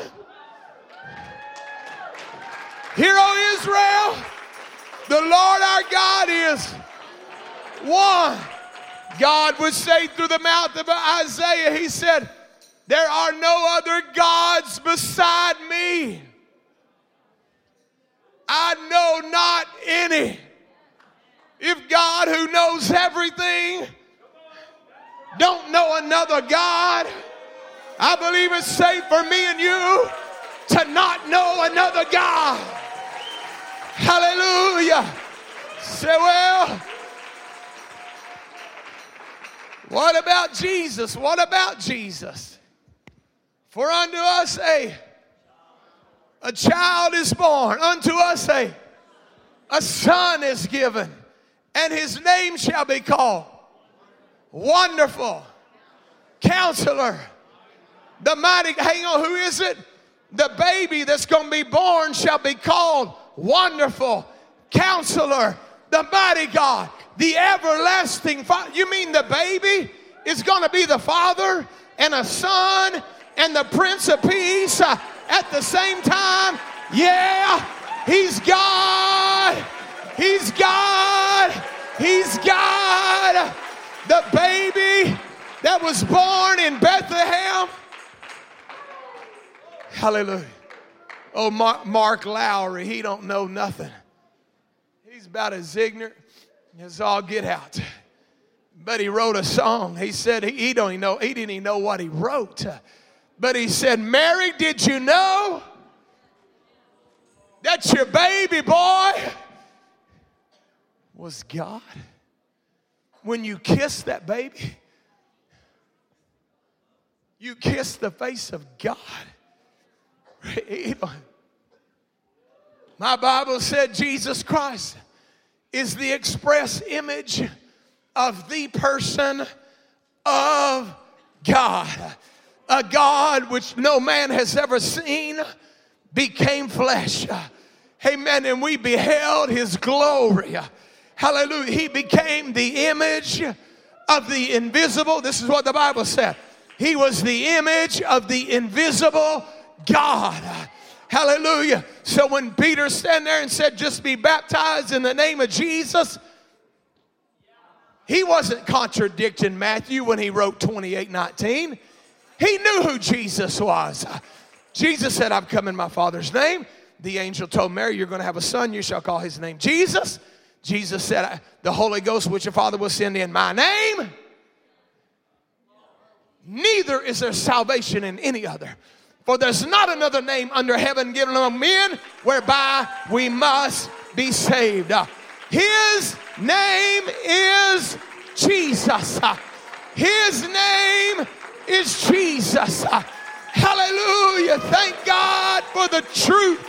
Hear, O Israel, the Lord our God is one. God would say through the mouth of Isaiah, he said, there are no other gods beside me. I know not any. If God who knows everything don't know another God, I believe it's safe for me and you to not know another God. Hallelujah. Say, well, what about Jesus? What about Jesus? For unto us a, a child is born, unto us a, a son is given, and his name shall be called Wonderful, Counselor, the Mighty. Hang on, who is it? The baby that's going to be born shall be called Wonderful, Counselor, the Mighty God, the Everlasting Father. You mean the baby is going to be the Father and a Son and the Prince of Peace uh, at the same time? Yeah, he's God. He's God. He's God. The baby that was born in Bethlehem. Hallelujah. Oh, Mark Lowry, he don't know nothing. He's about as ignorant as all get out. But he wrote a song. He said he, he don't even know, he didn't even know what he wrote. But he said, Mary, did you know that your baby boy was God? When you kiss that baby, you kiss the face of God. My Bible said Jesus Christ is the express image of the person of God. A God which no man has ever seen became flesh. Amen. And we beheld his glory. Hallelujah. He became the image of the invisible. This is what the Bible said. He was the image of the invisible God. Hallelujah. So when Peter stand there and said, just be baptized in the name of Jesus, he wasn't contradicting Matthew when he wrote twenty-eight nineteen. He knew who Jesus was. Jesus said, I've come in my Father's name. The angel told Mary, you're going to have a son. You shall call his name Jesus. Jesus said, the Holy Ghost which your Father will send in my name. Neither is there salvation in any other. For there's not another name under heaven given among men whereby we must be saved. His name is Jesus. His name is Jesus. Hallelujah. Thank God for the truth.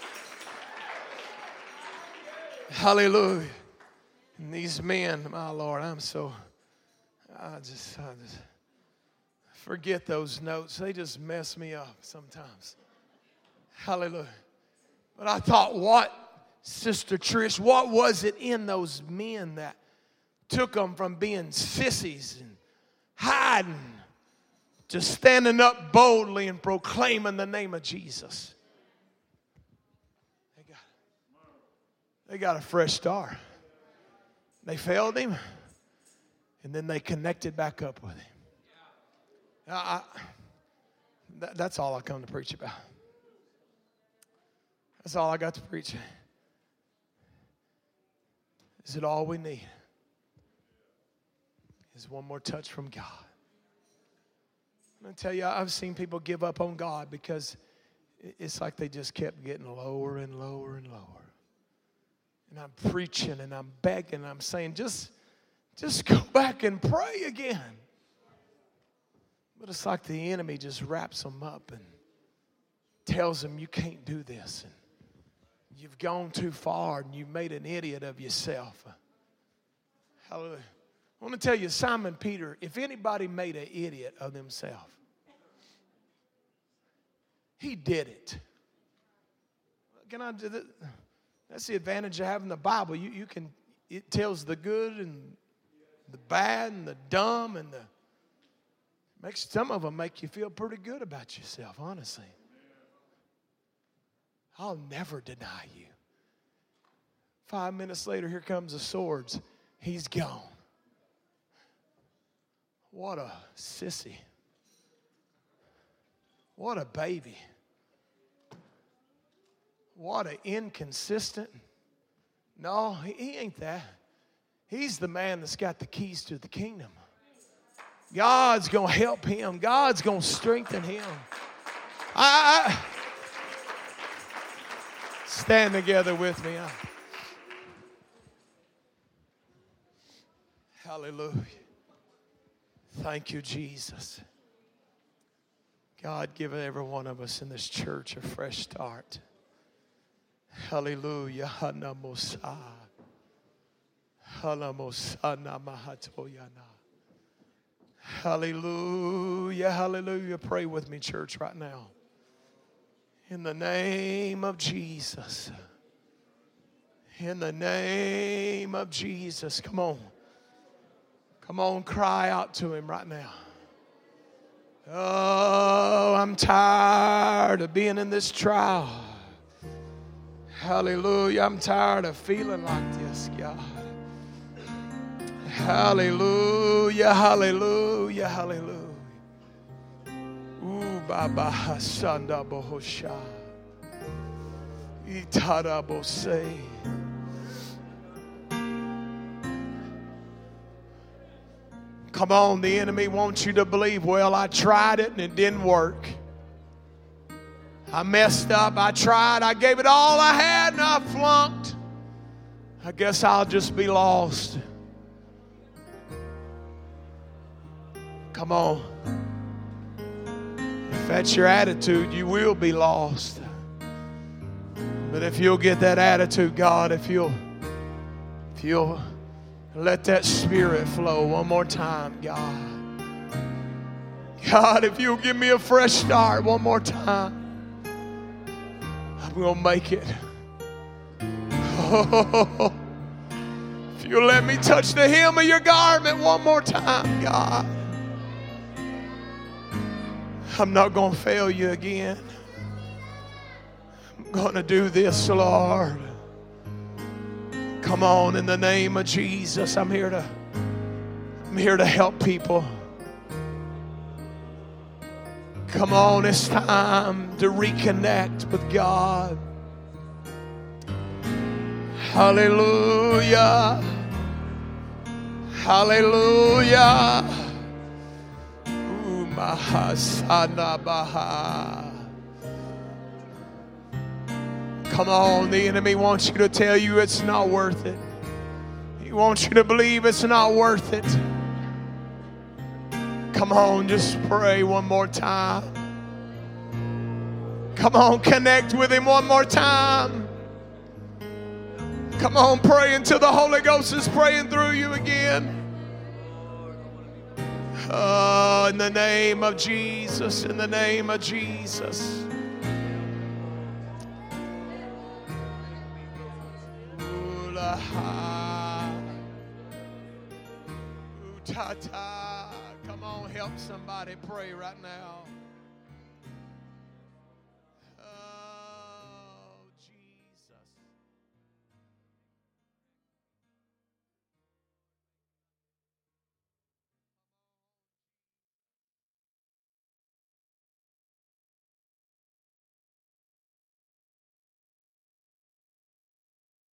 Hallelujah. And these men, my Lord, I'm so, I just, I just forget those notes. They just mess me up sometimes. Hallelujah. But I thought, what, Sister Trish, what was it in those men that took them from being sissies and hiding to standing up boldly and proclaiming the name of Jesus? They got, they got a fresh start. They failed him, and then they connected back up with him. I, I, that, that's all I come to preach about. That's all I got to preach. Is it all we need? Is one more touch from God. I'm going to tell you, I've seen people give up on God because it's like they just kept getting lower and lower and lower. And I'm preaching and I'm begging and I'm saying, just, just go back and pray again. But it's like the enemy just wraps them up and tells them you can't do this. And you've gone too far and you've made an idiot of yourself. Hallelujah. I want to tell you, Simon Peter, if anybody made an idiot of themselves, he did it. Can I do that? That's the advantage of having the Bible. You, you can, it tells the good and the bad and the dumb and the, makes some of them make you feel pretty good about yourself, honestly. I'll never deny you. Five minutes later, here comes the swords. He's gone. What a sissy. What a baby. What an inconsistent. No, he, he ain't that. He's the man that's got the keys to the kingdom. God's going to help him. God's going to strengthen him. I, I stand together with me. I, hallelujah. Thank you, Jesus. God, give every one of us in this church a fresh start. Hallelujah. Hanamosa. Hanamosana mahatoyana. Hallelujah. Hallelujah. Pray with me, church, right now. In the name of Jesus. In the name of Jesus. Come on. Come on, cry out to him right now. Oh, I'm tired of being in this trial. Hallelujah. I'm tired of feeling like this, God. Hallelujah, hallelujah, hallelujah. Ooh, Baba Hasanda Bohosha. Itara Bose. Come on, the enemy wants you to believe, well, I tried it and it didn't work. I messed up, I tried, I gave it all I had and I flunked. I guess I'll just be lost. Come on. If that's your attitude, you will be lost. But if you'll get that attitude, God, if you'll, if you'll Let that Spirit flow one more time, God. God, if you'll give me a fresh start one more time, I'm going to make it. Oh, if you'll let me touch the hem of your garment one more time, God, I'm not going to fail you again. I'm going to do this, Lord. Come on, in the name of Jesus. I'm here to, I'm here to help people. Come on, it's time to reconnect with God. Hallelujah. Hallelujah. Ooh, mahasana baha. Come on, the enemy wants you to tell you it's not worth it. He wants you to believe it's not worth it. Come on, just pray one more time. Come on, connect with him one more time. Come on, pray until the Holy Ghost is praying through you again. Oh, in the name of Jesus, in the name of Jesus. Ta-ta. Come on, help somebody pray right now.